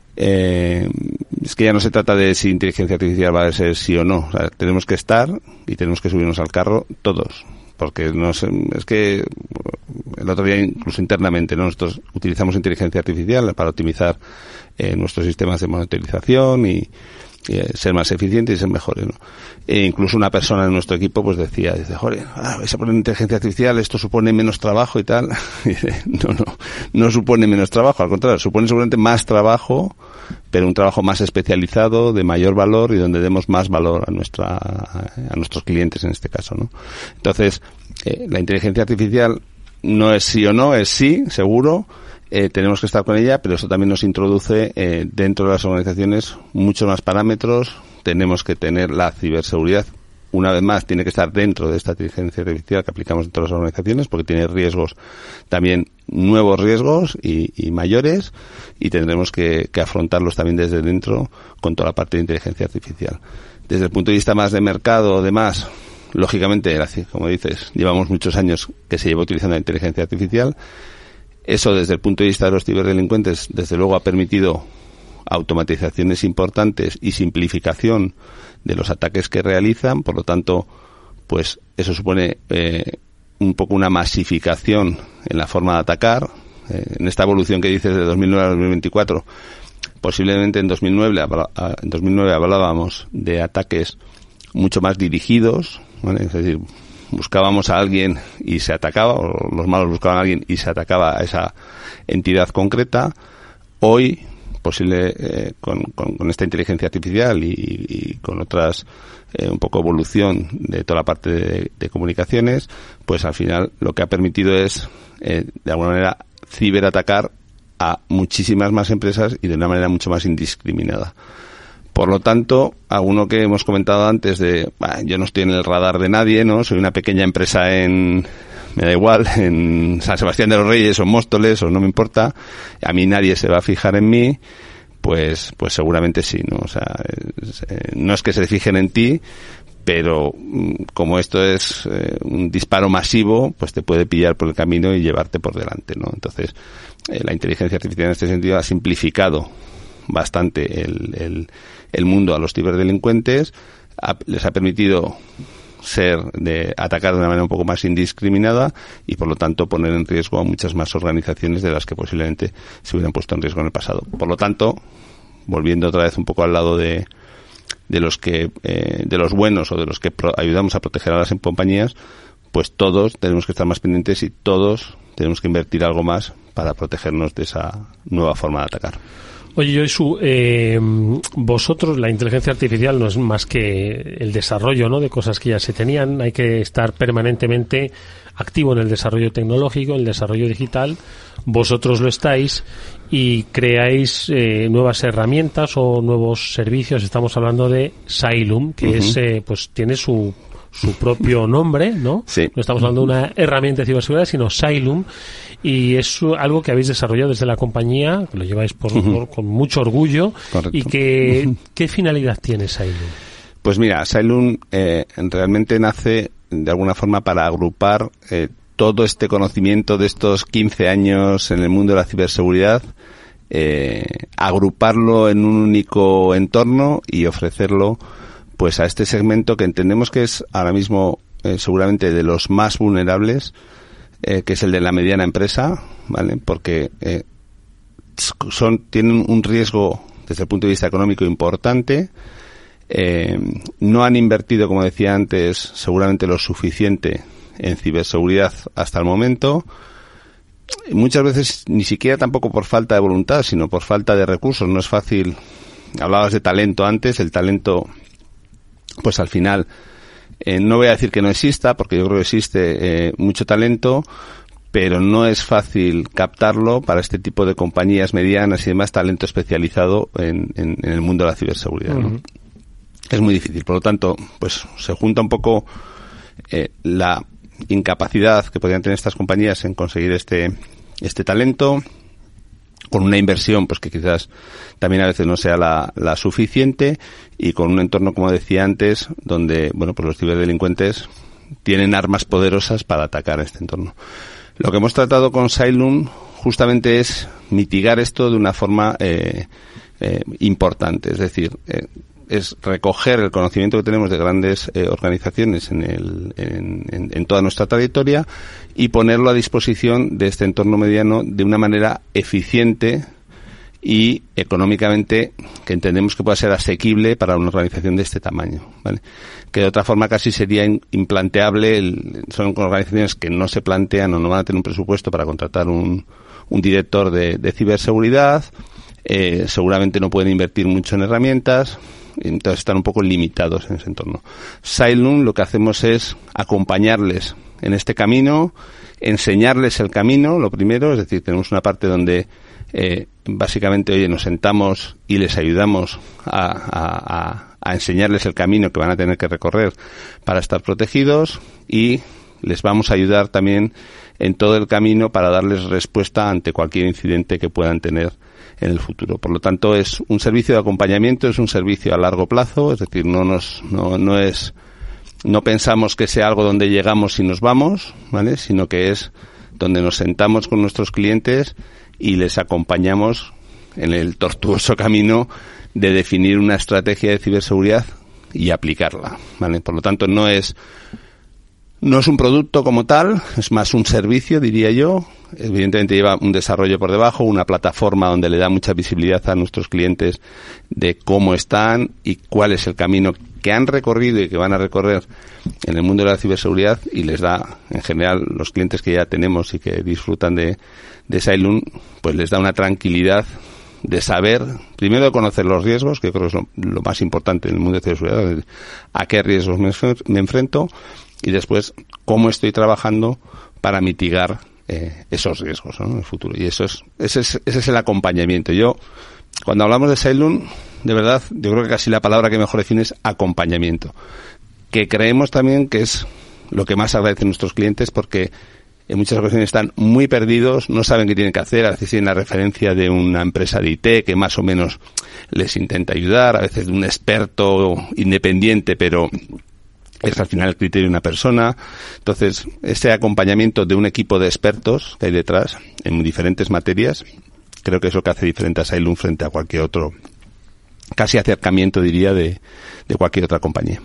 Es que ya no se trata de si inteligencia artificial va a ser sí o no. O sea, tenemos que estar y tenemos que subirnos al carro todos. Porque es que el otro día incluso internamente, ¿no? Nosotros utilizamos inteligencia artificial para optimizar nuestros sistemas de monitorización y ser más eficientes y ser mejores, ¿no? E incluso una persona en nuestro equipo pues dice, joder, vais a poner inteligencia artificial, esto supone menos trabajo y tal. Y dice, no supone menos trabajo, al contrario, supone seguramente más trabajo, pero un trabajo más especializado, de mayor valor y donde demos más valor a nuestros clientes en este caso, ¿no? Entonces, la inteligencia artificial no es sí o no, es sí, seguro. Tenemos que estar con ella, pero eso también nos introduce dentro de las organizaciones muchos más parámetros. Tenemos que tener la ciberseguridad, una vez más, tiene que estar dentro de esta inteligencia artificial que aplicamos en todas las organizaciones, porque tiene riesgos, también nuevos riesgos y mayores, y tendremos que afrontarlos también desde dentro con toda la parte de inteligencia artificial. Desde el punto de vista más de mercado, además, lógicamente, como dices, llevamos muchos años que se lleva utilizando la inteligencia artificial. Eso, desde el punto de vista de los ciberdelincuentes, desde luego ha permitido automatizaciones importantes y simplificación de los ataques que realizan. Por lo tanto, pues eso supone un poco una masificación en la forma de atacar. En esta evolución que dices de 2009 a 2024, posiblemente en 2009 hablábamos de ataques mucho más dirigidos, ¿vale? Es decir, buscábamos a alguien y se atacaba, o los malos buscaban a alguien y se atacaba a esa entidad concreta. Hoy, con esta inteligencia artificial y con otras, un poco evolución de toda la parte de comunicaciones, pues al final lo que ha permitido es, de alguna manera, ciberatacar a muchísimas más empresas y de una manera mucho más indiscriminada. Por lo tanto, alguno que hemos comentado antes yo no estoy en el radar de nadie, ¿no? Soy una pequeña empresa me da igual, en San Sebastián de los Reyes o en Móstoles, o no me importa, a mí nadie se va a fijar en mí, pues seguramente sí, ¿no? O sea, no es que se fijen en ti, pero como esto es un disparo masivo, pues te puede pillar por el camino y llevarte por delante, ¿no? Entonces, la inteligencia artificial en este sentido ha simplificado bastante el mundo a los ciberdelincuentes, les ha permitido atacar de una manera un poco más indiscriminada y por lo tanto poner en riesgo a muchas más organizaciones de las que posiblemente se hubieran puesto en riesgo en el pasado. Por lo tanto, volviendo otra vez un poco al lado de los buenos o de los que ayudamos a proteger a las compañías, pues todos tenemos que estar más pendientes y todos tenemos que invertir algo más para protegernos de esa nueva forma de atacar. Oye, Josu, vosotros, la inteligencia artificial no es más que el desarrollo, ¿no?, de cosas que ya se tenían. Hay que estar permanentemente activo en el desarrollo tecnológico, en el desarrollo digital. Vosotros lo estáis y creáis nuevas herramientas o nuevos servicios. Estamos hablando de Cylum, que pues tiene su propio nombre, ¿no? Sí. No estamos hablando de una herramienta de ciberseguridad, sino Cylum, y es algo que habéis desarrollado desde la compañía, que lo lleváis con mucho orgullo. Correcto. Y ¿qué finalidad tiene Cylum? Pues mira, Cylum realmente nace de alguna forma para agrupar todo este conocimiento de estos 15 años en el mundo de la ciberseguridad, agruparlo en un único entorno y ofrecerlo pues a este segmento que entendemos que es ahora mismo seguramente de los más vulnerables, que es el de la mediana empresa, ¿vale? Porque tienen un riesgo desde el punto de vista económico importante, no han invertido, como decía antes, seguramente lo suficiente en ciberseguridad hasta el momento. Muchas veces ni siquiera tampoco por falta de voluntad, sino por falta de recursos. No es fácil. Hablabas de talento antes, el talento, pues al final, no voy a decir que no exista, porque yo creo que existe mucho talento, pero no es fácil captarlo para este tipo de compañías medianas y demás, talento especializado en el mundo de la ciberseguridad, ¿no? Es muy difícil. Por lo tanto, pues se junta un poco la incapacidad que podrían tener estas compañías en conseguir este talento, con una inversión pues que quizás también a veces no sea la suficiente, y con un entorno, como decía antes, donde bueno, pues los ciberdelincuentes tienen armas poderosas para atacar este entorno. Lo que hemos tratado con Cylum justamente es mitigar esto de una forma importante, es decir, es recoger el conocimiento que tenemos de grandes organizaciones en toda nuestra trayectoria y ponerlo a disposición de este entorno mediano de una manera eficiente y económicamente que entendemos que pueda ser asequible para una organización de este tamaño, ¿vale? Que de otra forma casi sería implanteable. Son organizaciones que no se plantean o no van a tener un presupuesto para contratar un director de ciberseguridad, seguramente no pueden invertir mucho en herramientas, entonces están un poco limitados en ese entorno. Cylum lo que hacemos es acompañarles en este camino, enseñarles el camino, lo primero, es decir, tenemos una parte donde básicamente, oye, nos sentamos y les ayudamos a enseñarles el camino que van a tener que recorrer para estar protegidos, y les vamos a ayudar también en todo el camino para darles respuesta ante cualquier incidente que puedan tener en el futuro. Por lo tanto, es un servicio de acompañamiento, es un servicio a largo plazo, es decir, no pensamos que sea algo donde llegamos y nos vamos, ¿vale? Sino que es donde nos sentamos con nuestros clientes y les acompañamos en el tortuoso camino de definir una estrategia de ciberseguridad y aplicarla, ¿vale? Por lo tanto, no es un producto como tal, es más un servicio, diría yo. Evidentemente lleva un desarrollo por debajo, una plataforma donde le da mucha visibilidad a nuestros clientes de cómo están y cuál es el camino que han recorrido y que van a recorrer en el mundo de la ciberseguridad, y les da, en general, los clientes que ya tenemos y que disfrutan de Cylum, pues les da una tranquilidad de saber, primero de conocer los riesgos, que yo creo que es lo más importante en el mundo de ciberseguridad, a qué riesgos me enfrento, y después cómo estoy trabajando para mitigar esos riesgos, ¿no?, en el futuro. Y ese es el acompañamiento. Cuando hablamos de Cylum, de verdad, yo creo que casi la palabra que mejor define es acompañamiento, que creemos también que es lo que más agradecen nuestros clientes, porque en muchas ocasiones están muy perdidos, no saben qué tienen que hacer, a veces tienen la referencia de una empresa de IT que más o menos les intenta ayudar, a veces de un experto independiente, pero es al final el criterio de una persona. Entonces, ese acompañamiento de un equipo de expertos que hay detrás en diferentes materias, creo que es lo que hace diferente a Cylum frente a cualquier otro, casi acercamiento, diría, de cualquier otra compañía.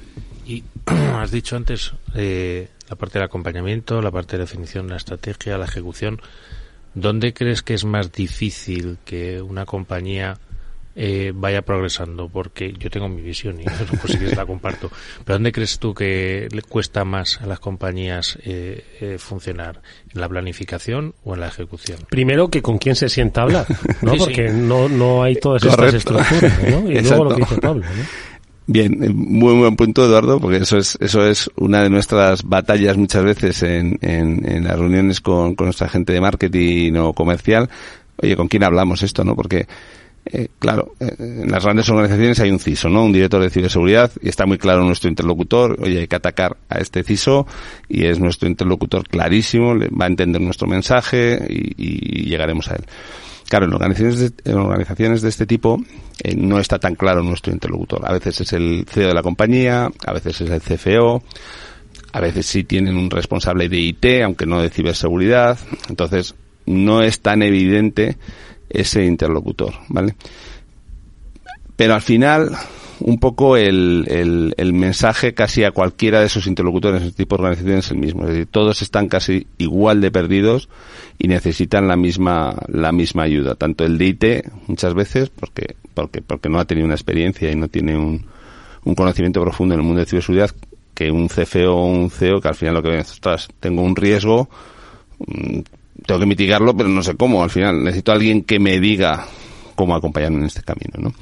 Y has dicho antes la parte del acompañamiento, la parte de la definición de la estrategia, la ejecución. ¿Dónde crees que es más difícil que una compañía vaya progresando? Porque yo tengo mi visión y eso, pues, si quieres la comparto. Pero ¿dónde crees tú que le cuesta más a las compañías funcionar? ¿En la planificación o en la ejecución? Primero, que con quién se sienta a hablar, ¿no? Sí, porque sí. no hay todas estas estructuras, ¿no? Y Exacto. luego lo que dice Pablo, ¿no? Bien, muy buen punto, Eduardo, porque eso es una de nuestras batallas muchas veces en las reuniones con nuestra gente de marketing o comercial. Oye, ¿con quién hablamos esto, no? Porque claro, en las grandes organizaciones hay un CISO, ¿no? Un director de ciberseguridad, y está muy claro nuestro interlocutor. Oye, hay que atacar a este CISO y es nuestro interlocutor clarísimo, va a entender nuestro mensaje y llegaremos a él. Claro, en organizaciones de este tipo no está tan claro nuestro interlocutor. A veces es el CEO de la compañía, a veces es el CFO, a veces sí tienen un responsable de IT, aunque no de ciberseguridad. Entonces, no es tan evidente ese interlocutor, ¿vale? Pero al final, un poco el mensaje casi a cualquiera de sus interlocutores en este tipo de organizaciones es el mismo. Es decir, todos están casi igual de perdidos y necesitan la misma ayuda. Tanto el de IT, muchas veces, porque no ha tenido una experiencia y no tiene un conocimiento profundo en el mundo de ciberseguridad, que un CFO o un CEO que al final lo que ven es, ostras, tengo un riesgo, tengo que mitigarlo, pero no sé cómo. Al final necesito a alguien que me diga cómo acompañarme en este camino, ¿no?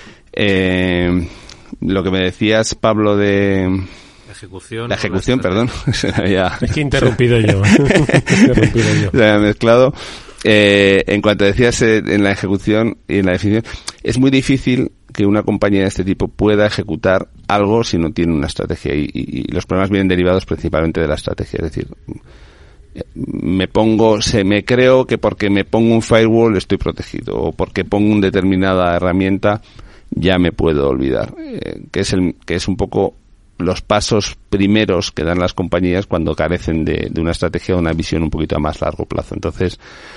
Lo que me decías, Pablo, de la ejecución, perdón, se me había... Es que he interrumpido yo. Se me había mezclado. En cuanto decías en la ejecución y en la definición, es muy difícil que una compañía de este tipo pueda ejecutar algo si no tiene una estrategia, y los problemas vienen derivados principalmente de la estrategia. Es decir, me creo que porque me pongo un firewall estoy protegido, o porque pongo una determinada herramienta ya me puedo olvidar, que es un poco los pasos primeros que dan las compañías cuando carecen de una estrategia o una visión un poquito a más largo plazo. Entonces,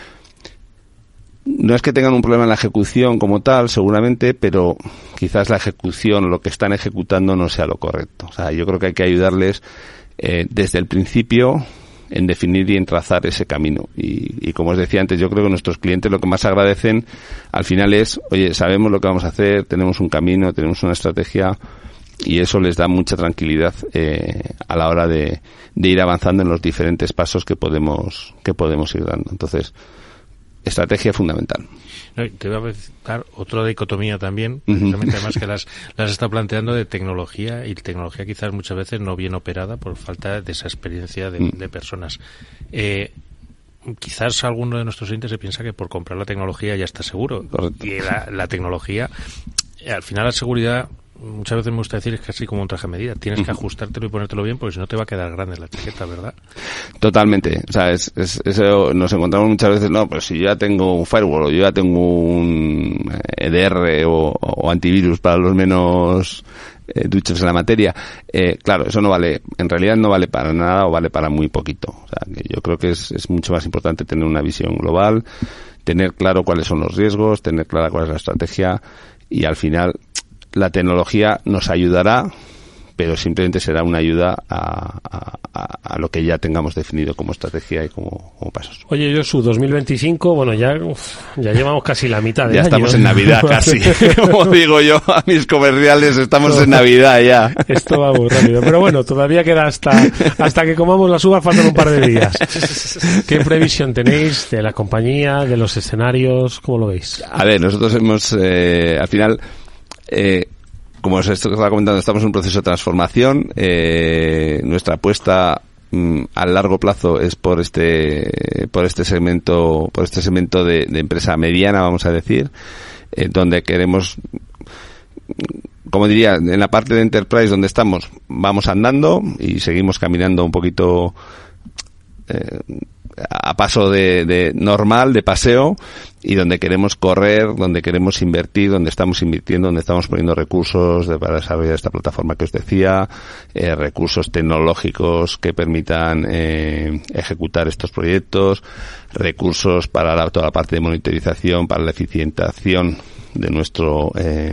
no es que tengan un problema en la ejecución como tal, seguramente, pero quizás la ejecución, lo que están ejecutando, no sea lo correcto. O sea, yo creo que hay que ayudarles desde el principio en definir y en trazar ese camino. Y como os decía antes, yo creo que nuestros clientes lo que más agradecen al final es, oye, sabemos lo que vamos a hacer, tenemos un camino, tenemos una estrategia, y eso les da mucha tranquilidad a la hora de ir avanzando en los diferentes pasos que podemos ir dando. Entonces, estrategia fundamental. No, te voy a dar otra dicotomía también, precisamente además que las está planteando, de tecnología, y tecnología quizás muchas veces no bien operada por falta de esa experiencia de personas. Quizás alguno de nuestros oyentes se piensa que por comprar la tecnología ya está seguro. Correcto. Y la tecnología, al final la seguridad, muchas veces me gusta decir, es casi como un traje a medida. Tienes que ajustártelo y ponértelo bien, porque si no te va a quedar grande la chaqueta, ¿verdad? Totalmente. O sea, eso nos encontramos muchas veces, no, pero si yo ya tengo un firewall, o yo ya tengo un EDR o antivirus para los menos duchos en la materia, claro, eso no vale, en realidad no vale para nada, o vale para muy poquito. O sea, que yo creo que es mucho más importante tener una visión global, tener claro cuáles son los riesgos, tener clara cuál es la estrategia, y al final la tecnología nos ayudará, pero simplemente será una ayuda a lo que ya tengamos definido como estrategia y como pasos. Oye, Josu, 2025, bueno, ya llevamos casi la mitad de ya año. Estamos en Navidad casi. Como digo yo a mis comerciales, estamos en Navidad ya. Esto va muy rápido. Pero bueno, todavía queda hasta que comamos las uvas, faltan un par de días. ¿Qué previsión tenéis de la compañía, de los escenarios? ¿Cómo lo veis? A ver, nosotros hemos, al final, como os estaba comentando, estamos en un proceso de transformación. Nuestra apuesta a largo plazo es por este segmento de empresa mediana, vamos a decir, donde queremos, como diría, en la parte de enterprise donde estamos, vamos andando y seguimos caminando un poquito a paso de normal, de paseo, y donde queremos correr, donde queremos invertir, donde estamos invirtiendo, donde estamos poniendo recursos para desarrollar esta plataforma que os decía, recursos tecnológicos que permitan ejecutar estos proyectos, recursos para toda la parte de monitorización, para la eficientización de nuestro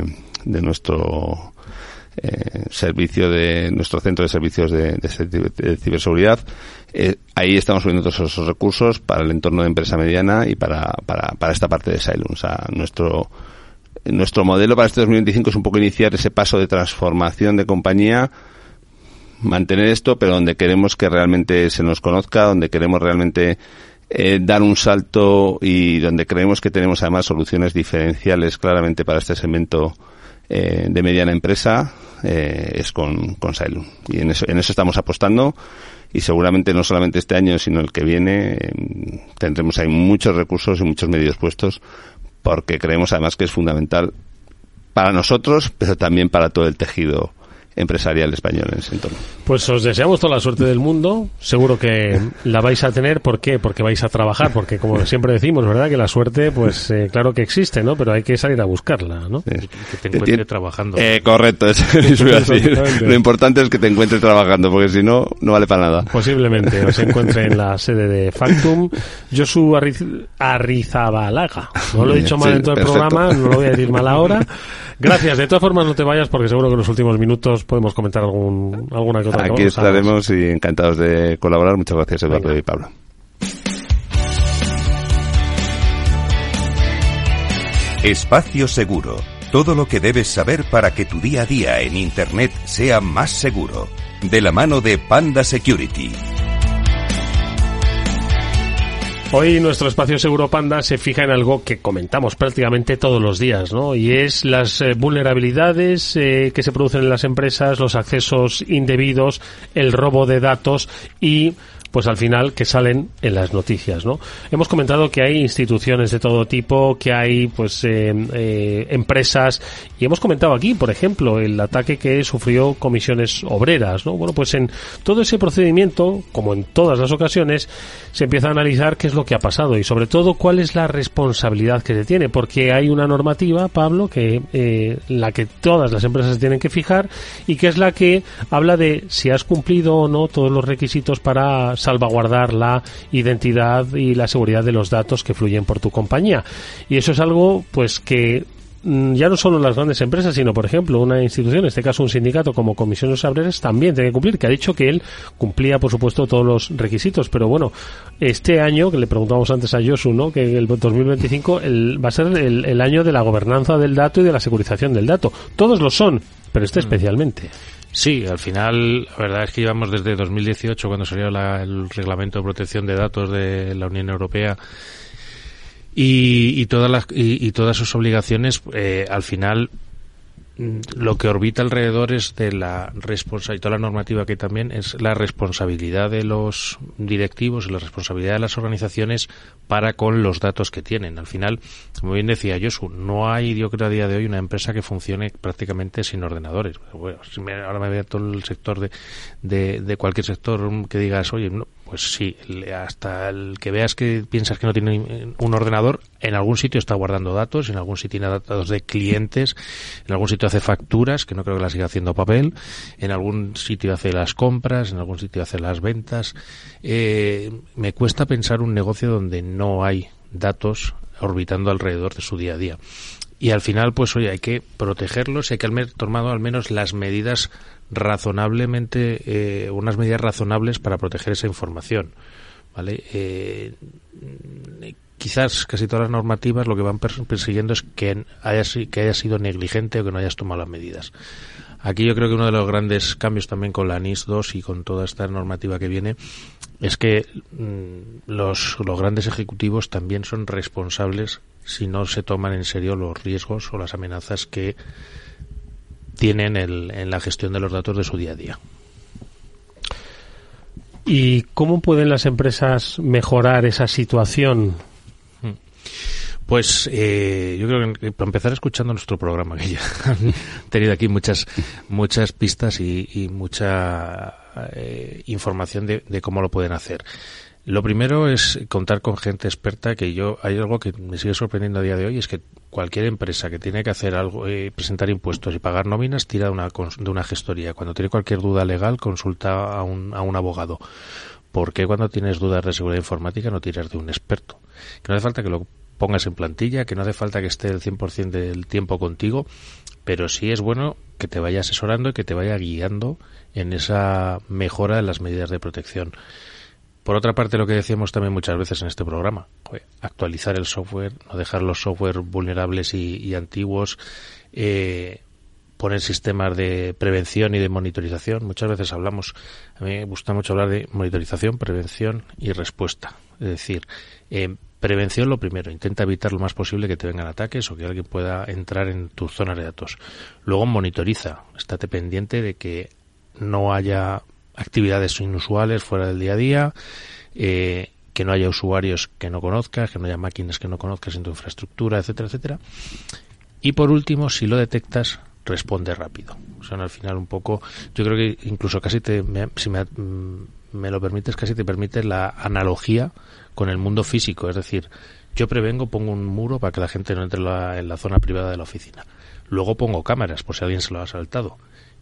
servicio, de nuestro centro de servicios de ciberseguridad. Ahí estamos poniendo todos esos recursos para el entorno de empresa mediana y para esta parte de Cylum. O sea, nuestro modelo para este 2025 es un poco iniciar ese paso de transformación de compañía, mantener esto, pero donde queremos que realmente se nos conozca, donde queremos realmente dar un salto, y donde creemos que tenemos además soluciones diferenciales claramente para este segmento de mediana empresa, es con Cylum. Y en eso estamos apostando, y seguramente no solamente este año, sino el que viene, tendremos ahí muchos recursos y muchos medios puestos, porque creemos además que es fundamental para nosotros, pero también para todo el tejido empresarial español en ese entorno. Pues os deseamos toda la suerte del mundo. Seguro que la vais a tener. ¿Por qué? Porque vais a trabajar, porque como siempre decimos, ¿verdad? Que la suerte, pues claro que existe, ¿no? Pero hay que salir a buscarla, ¿no? Sí. Que te encuentre trabajando. Correcto, eso iba a decir. Lo importante es que te encuentres trabajando, porque si no, no vale para nada. Posiblemente os encuentre en la sede de Factum. Josu Arrizabalaga. No lo he dicho mal en todo el programa, no lo voy a decir mal ahora. Gracias. De todas formas, no te vayas porque seguro que en los últimos minutos podemos comentar alguna que otra cosa. Aquí estaremos y encantados de colaborar. Muchas gracias, Eduardo. Venga. Y Pablo. Espacio Seguro. Todo lo que debes saber para que tu día a día en Internet sea más seguro. De la mano de Panda Security. Hoy nuestro Espacio Seguro Panda se fija en algo que comentamos prácticamente todos los días, ¿no? Y es las vulnerabilidades que se producen en las empresas, los accesos indebidos, el robo de datos y pues al final que salen en las noticias, ¿no? Hemos comentado que hay instituciones de todo tipo, que hay pues empresas, y hemos comentado aquí, por ejemplo, el ataque que sufrió Comisiones Obreras, ¿no? Bueno, pues en todo ese procedimiento, como en todas las ocasiones, se empieza a analizar qué es lo que ha pasado y sobre todo cuál es la responsabilidad que se tiene, porque hay una normativa, Pablo, que la que todas las empresas tienen que fijar y que es la que habla de si has cumplido o no todos los requisitos para salvaguardar la identidad y la seguridad de los datos que fluyen por tu compañía. Y eso es algo pues que ya no solo las grandes empresas, sino por ejemplo una institución, en este caso un sindicato como Comisiones Obreras, también tiene que cumplir, que ha dicho que él cumplía por supuesto todos los requisitos, pero bueno, este año, que le preguntábamos antes a Josu, ¿no?, que el 2025 va a ser el año de la gobernanza del dato y de la securización del dato. Todos lo son, pero este especialmente. Sí, al final, la verdad es que llevamos desde 2018, cuando salió el Reglamento de Protección de Datos de la Unión Europea, y todas sus obligaciones, al final lo que orbita alrededor es de la responsabilidad, y toda la normativa que también es la responsabilidad de los directivos y la responsabilidad de las organizaciones para con los datos que tienen. Al final, como bien decía Josu, no hay, yo creo, a día de hoy una empresa que funcione prácticamente sin ordenadores. Bueno, ahora me veo todo el sector de cualquier sector que digas, oye, no, pues sí, hasta el que veas que piensas que no tiene un ordenador, en algún sitio está guardando datos, en algún sitio tiene datos de clientes, en algún sitio hace facturas, que no creo que las siga haciendo papel, en algún sitio hace las compras, en algún sitio hace las ventas. Me cuesta pensar un negocio donde no hay datos orbitando alrededor de su día a día. Y al final, pues oye, hay que protegerlos, hay que haber tomado al menos las medidas razonablemente, unas medidas razonables para proteger esa información, ¿vale? Quizás casi todas las normativas lo que van persiguiendo es que hayas sido negligente o que no hayas tomado las medidas. Aquí yo creo que uno de los grandes cambios también con la NIS 2 y con toda esta normativa que viene es que los grandes ejecutivos también son responsables si no se toman en serio los riesgos o las amenazas que tienen en la gestión de los datos de su día a día. ¿Y cómo pueden las empresas mejorar esa situación? Pues yo creo que para empezar escuchando nuestro programa, que ya han tenido aquí muchas pistas y mucha información de cómo lo pueden hacer. Lo primero es contar con gente experta, que hay algo que me sigue sorprendiendo a día de hoy, es que cualquier empresa que tiene que hacer algo, presentar impuestos y pagar nóminas, tira de una gestoría. Cuando tiene cualquier duda legal, consulta a un abogado. ¿Por qué cuando tienes dudas de seguridad informática no tiras de un experto? Que no hace falta que lo pongas en plantilla, que no hace falta que esté el 100% del tiempo contigo, pero sí es bueno que te vaya asesorando y que te vaya guiando en esa mejora de las medidas de protección. Por otra parte, lo que decíamos también muchas veces en este programa, actualizar el software, no dejar los software vulnerables y antiguos, poner sistemas de prevención y de monitorización. Muchas veces a mí me gusta mucho hablar de monitorización, prevención y respuesta. Es decir, prevención lo primero, intenta evitar lo más posible que te vengan ataques o que alguien pueda entrar en tus zonas de datos. Luego monitoriza, estate pendiente de que no haya actividades inusuales fuera del día a día, que no haya usuarios que no conozcas, que no haya máquinas que no conozcas en tu infraestructura, etcétera, etcétera. Y por último, si lo detectas, responde rápido. O sea, al final un poco, yo creo que incluso casi si me lo permites, casi te permite la analogía con el mundo físico. Es decir, yo prevengo, pongo un muro para que la gente no entre en la zona privada de la oficina. Luego pongo cámaras por si alguien se lo ha saltado.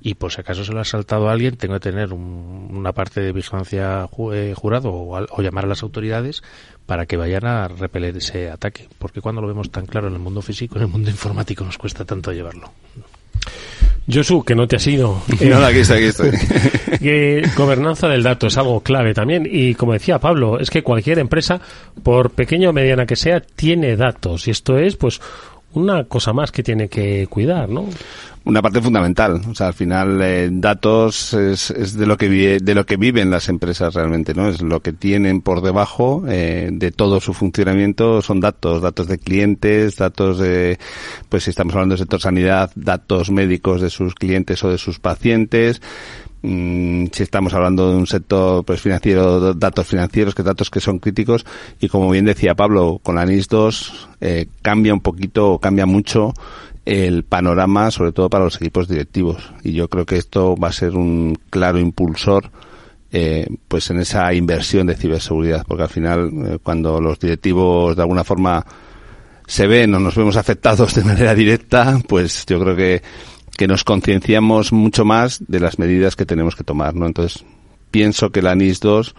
y por si acaso se lo ha saltado a alguien, tengo que tener una parte de vigilancia jurado o llamar a las autoridades para que vayan a repeler ese ataque. Porque cuando lo vemos tan claro en el mundo físico, en el mundo informático nos cuesta tanto llevarlo. Josu, que no te has ido. No, aquí estoy. Gobernanza del dato es algo clave también. Y como decía Pablo, es que cualquier empresa, por pequeña o mediana que sea, tiene datos. Y esto es, pues, una cosa más que tiene que cuidar, ¿no? Una parte fundamental. O sea, al final, datos es de lo que viven las empresas realmente, ¿no? Es lo que tienen por debajo de todo su funcionamiento. Son datos de clientes, datos de, pues si estamos hablando del sector sanidad, datos médicos de sus clientes o de sus pacientes. Si estamos hablando de un sector pues financiero, datos financieros, datos que son críticos. Y como bien decía Pablo, con la NIS 2 cambia un poquito, cambia mucho el panorama, sobre todo para los equipos directivos, y yo creo que esto va a ser un claro impulsor pues en esa inversión de ciberseguridad, porque al final cuando los directivos de alguna forma se ven o nos vemos afectados de manera directa, pues yo creo que nos concienciamos mucho más de las medidas que tenemos que tomar, ¿no? Entonces pienso que la NIS 2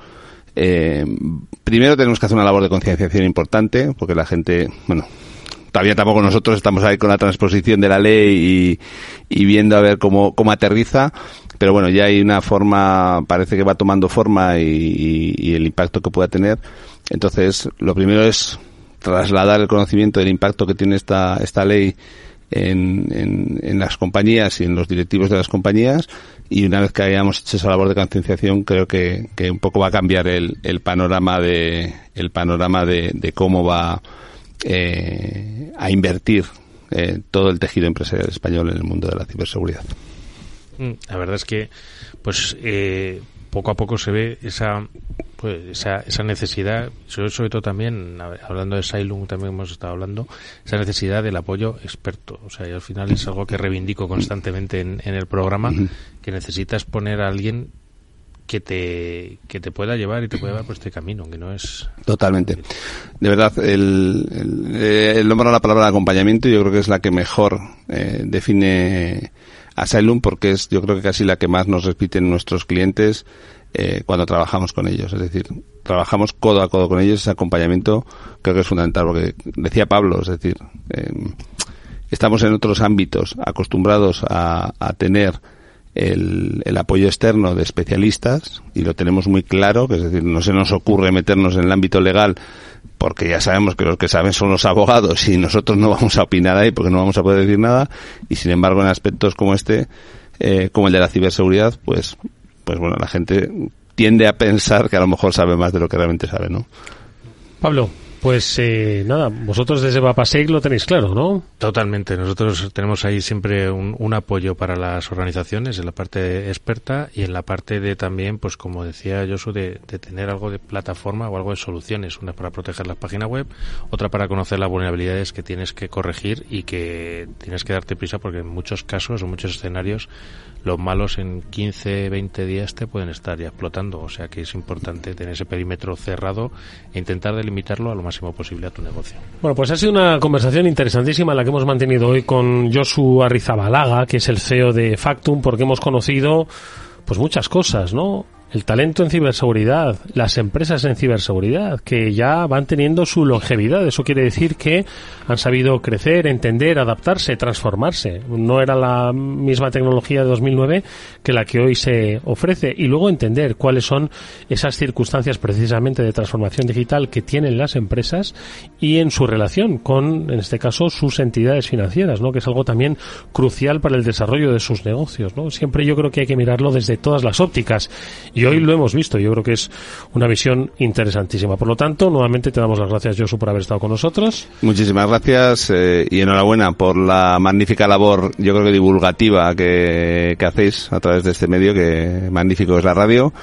primero tenemos que hacer una labor de concienciación importante, porque la gente, bueno, todavía tampoco nosotros estamos ahí con la transposición de la ley y viendo a ver cómo aterriza, pero bueno, ya hay una forma, parece que va tomando forma y el impacto que pueda tener. Entonces, lo primero es trasladar el conocimiento del impacto que tiene esta ley en las compañías y en los directivos de las compañías, y una vez que hayamos hecho esa labor de concienciación, creo que un poco va a cambiar el panorama de cómo va a invertir todo el tejido empresarial español en el mundo de la ciberseguridad. La verdad es que pues poco a poco se ve esa necesidad, sobre todo también, hablando de Cylum, también hemos estado hablando, esa necesidad del apoyo experto. O sea, y al final es algo que reivindico constantemente en el programa, que necesitas poner a alguien que te pueda llevar y te pueda llevar por este camino, que no es... Totalmente. De verdad, el nombre de la palabra acompañamiento yo creo que es la que mejor define a Cylum, porque es, yo creo que casi la que más nos repiten nuestros clientes cuando trabajamos con ellos. Es decir, trabajamos codo a codo con ellos. Ese acompañamiento creo que es fundamental, porque decía Pablo, es decir, estamos en otros ámbitos acostumbrados a tener el apoyo externo de especialistas, y lo tenemos muy claro, que es decir, no se nos ocurre meternos en el ámbito legal, porque ya sabemos que los que saben son los abogados y nosotros no vamos a opinar ahí porque no vamos a poder decir nada. Y sin embargo, en aspectos como este, como el de la ciberseguridad, pues bueno, la gente tiende a pensar que a lo mejor sabe más de lo que realmente sabe, ¿no? Pablo, pues nada, vosotros desde Vapasec lo tenéis claro, ¿no? Totalmente. Nosotros tenemos ahí siempre un apoyo para las organizaciones en la parte experta y en la parte de también, pues como decía Josu, de tener algo de plataforma o algo de soluciones. Una para proteger la página web, otra para conocer las vulnerabilidades que tienes que corregir y que tienes que darte prisa, porque en muchos casos, en muchos escenarios, los malos en 15, 20 días te pueden estar ya explotando. O sea que es importante tener ese perímetro cerrado e intentar delimitarlo a lo máximo posible a tu negocio. Bueno, pues ha sido una conversación interesantísima la que hemos mantenido hoy con Josu Arrizabalaga, que es el CEO de Factum, porque hemos conocido pues muchas cosas, ¿no? El talento en ciberseguridad, las empresas en ciberseguridad, que ya van teniendo su longevidad. Eso quiere decir que han sabido crecer, entender, adaptarse, transformarse. No era la misma tecnología de 2009 que la que hoy se ofrece. Y luego entender cuáles son esas circunstancias precisamente de transformación digital que tienen las empresas y en su relación con, en este caso, sus entidades financieras, ¿no? Que es algo también crucial para el desarrollo de sus negocios, ¿no? Siempre yo creo que hay que mirarlo desde todas las ópticas. Y hoy lo hemos visto. Yo creo que es una visión interesantísima. Por lo tanto, nuevamente te damos las gracias, Josu, por haber estado con nosotros. Muchísimas gracias y enhorabuena por la magnífica labor, yo creo que divulgativa que hacéis a través de este medio, que magnífico es la radio.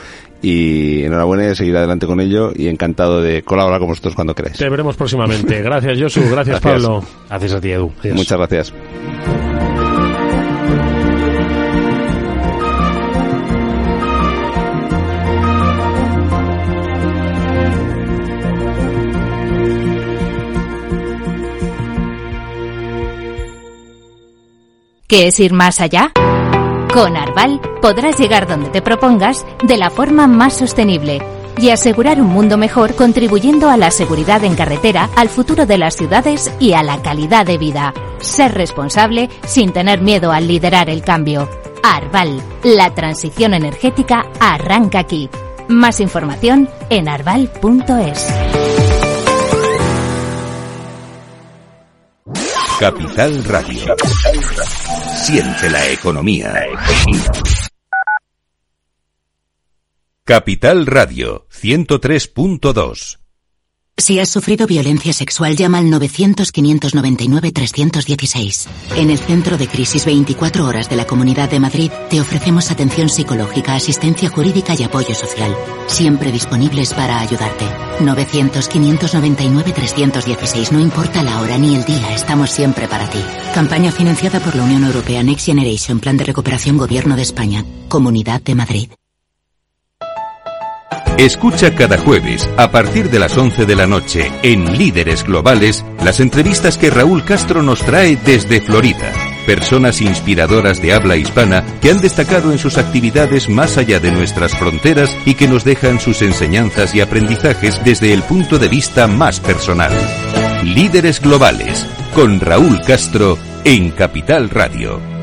Y enhorabuena, y seguir adelante con ello, y encantado de colaborar con vosotros cuando queráis. Te veremos próximamente. Gracias, Josu. Gracias, Pablo. Gracias a ti, Edu. Adiós. Muchas gracias. ¿Qué es ir más allá? Con Arval podrás llegar donde te propongas de la forma más sostenible y asegurar un mundo mejor, contribuyendo a la seguridad en carretera, al futuro de las ciudades y a la calidad de vida. Ser responsable sin tener miedo al liderar el cambio. Arval, la transición energética arranca aquí. Más información en arval.es. Capital Radio. Siente la economía. Capital Radio 103.2. Si has sufrido violencia sexual, llama al 900-599-316. En el Centro de Crisis 24 Horas de la Comunidad de Madrid te ofrecemos atención psicológica, asistencia jurídica y apoyo social. Siempre disponibles para ayudarte. 900-599-316. No importa la hora ni el día, estamos siempre para ti. Campaña financiada por la Unión Europea Next Generation, Plan de Recuperación Gobierno de España, Comunidad de Madrid. Escucha cada jueves, a partir de las 11 de la noche, en Líderes Globales, las entrevistas que Raúl Castro nos trae desde Florida. Personas inspiradoras de habla hispana que han destacado en sus actividades más allá de nuestras fronteras y que nos dejan sus enseñanzas y aprendizajes desde el punto de vista más personal. Líderes Globales, con Raúl Castro, en Capital Radio.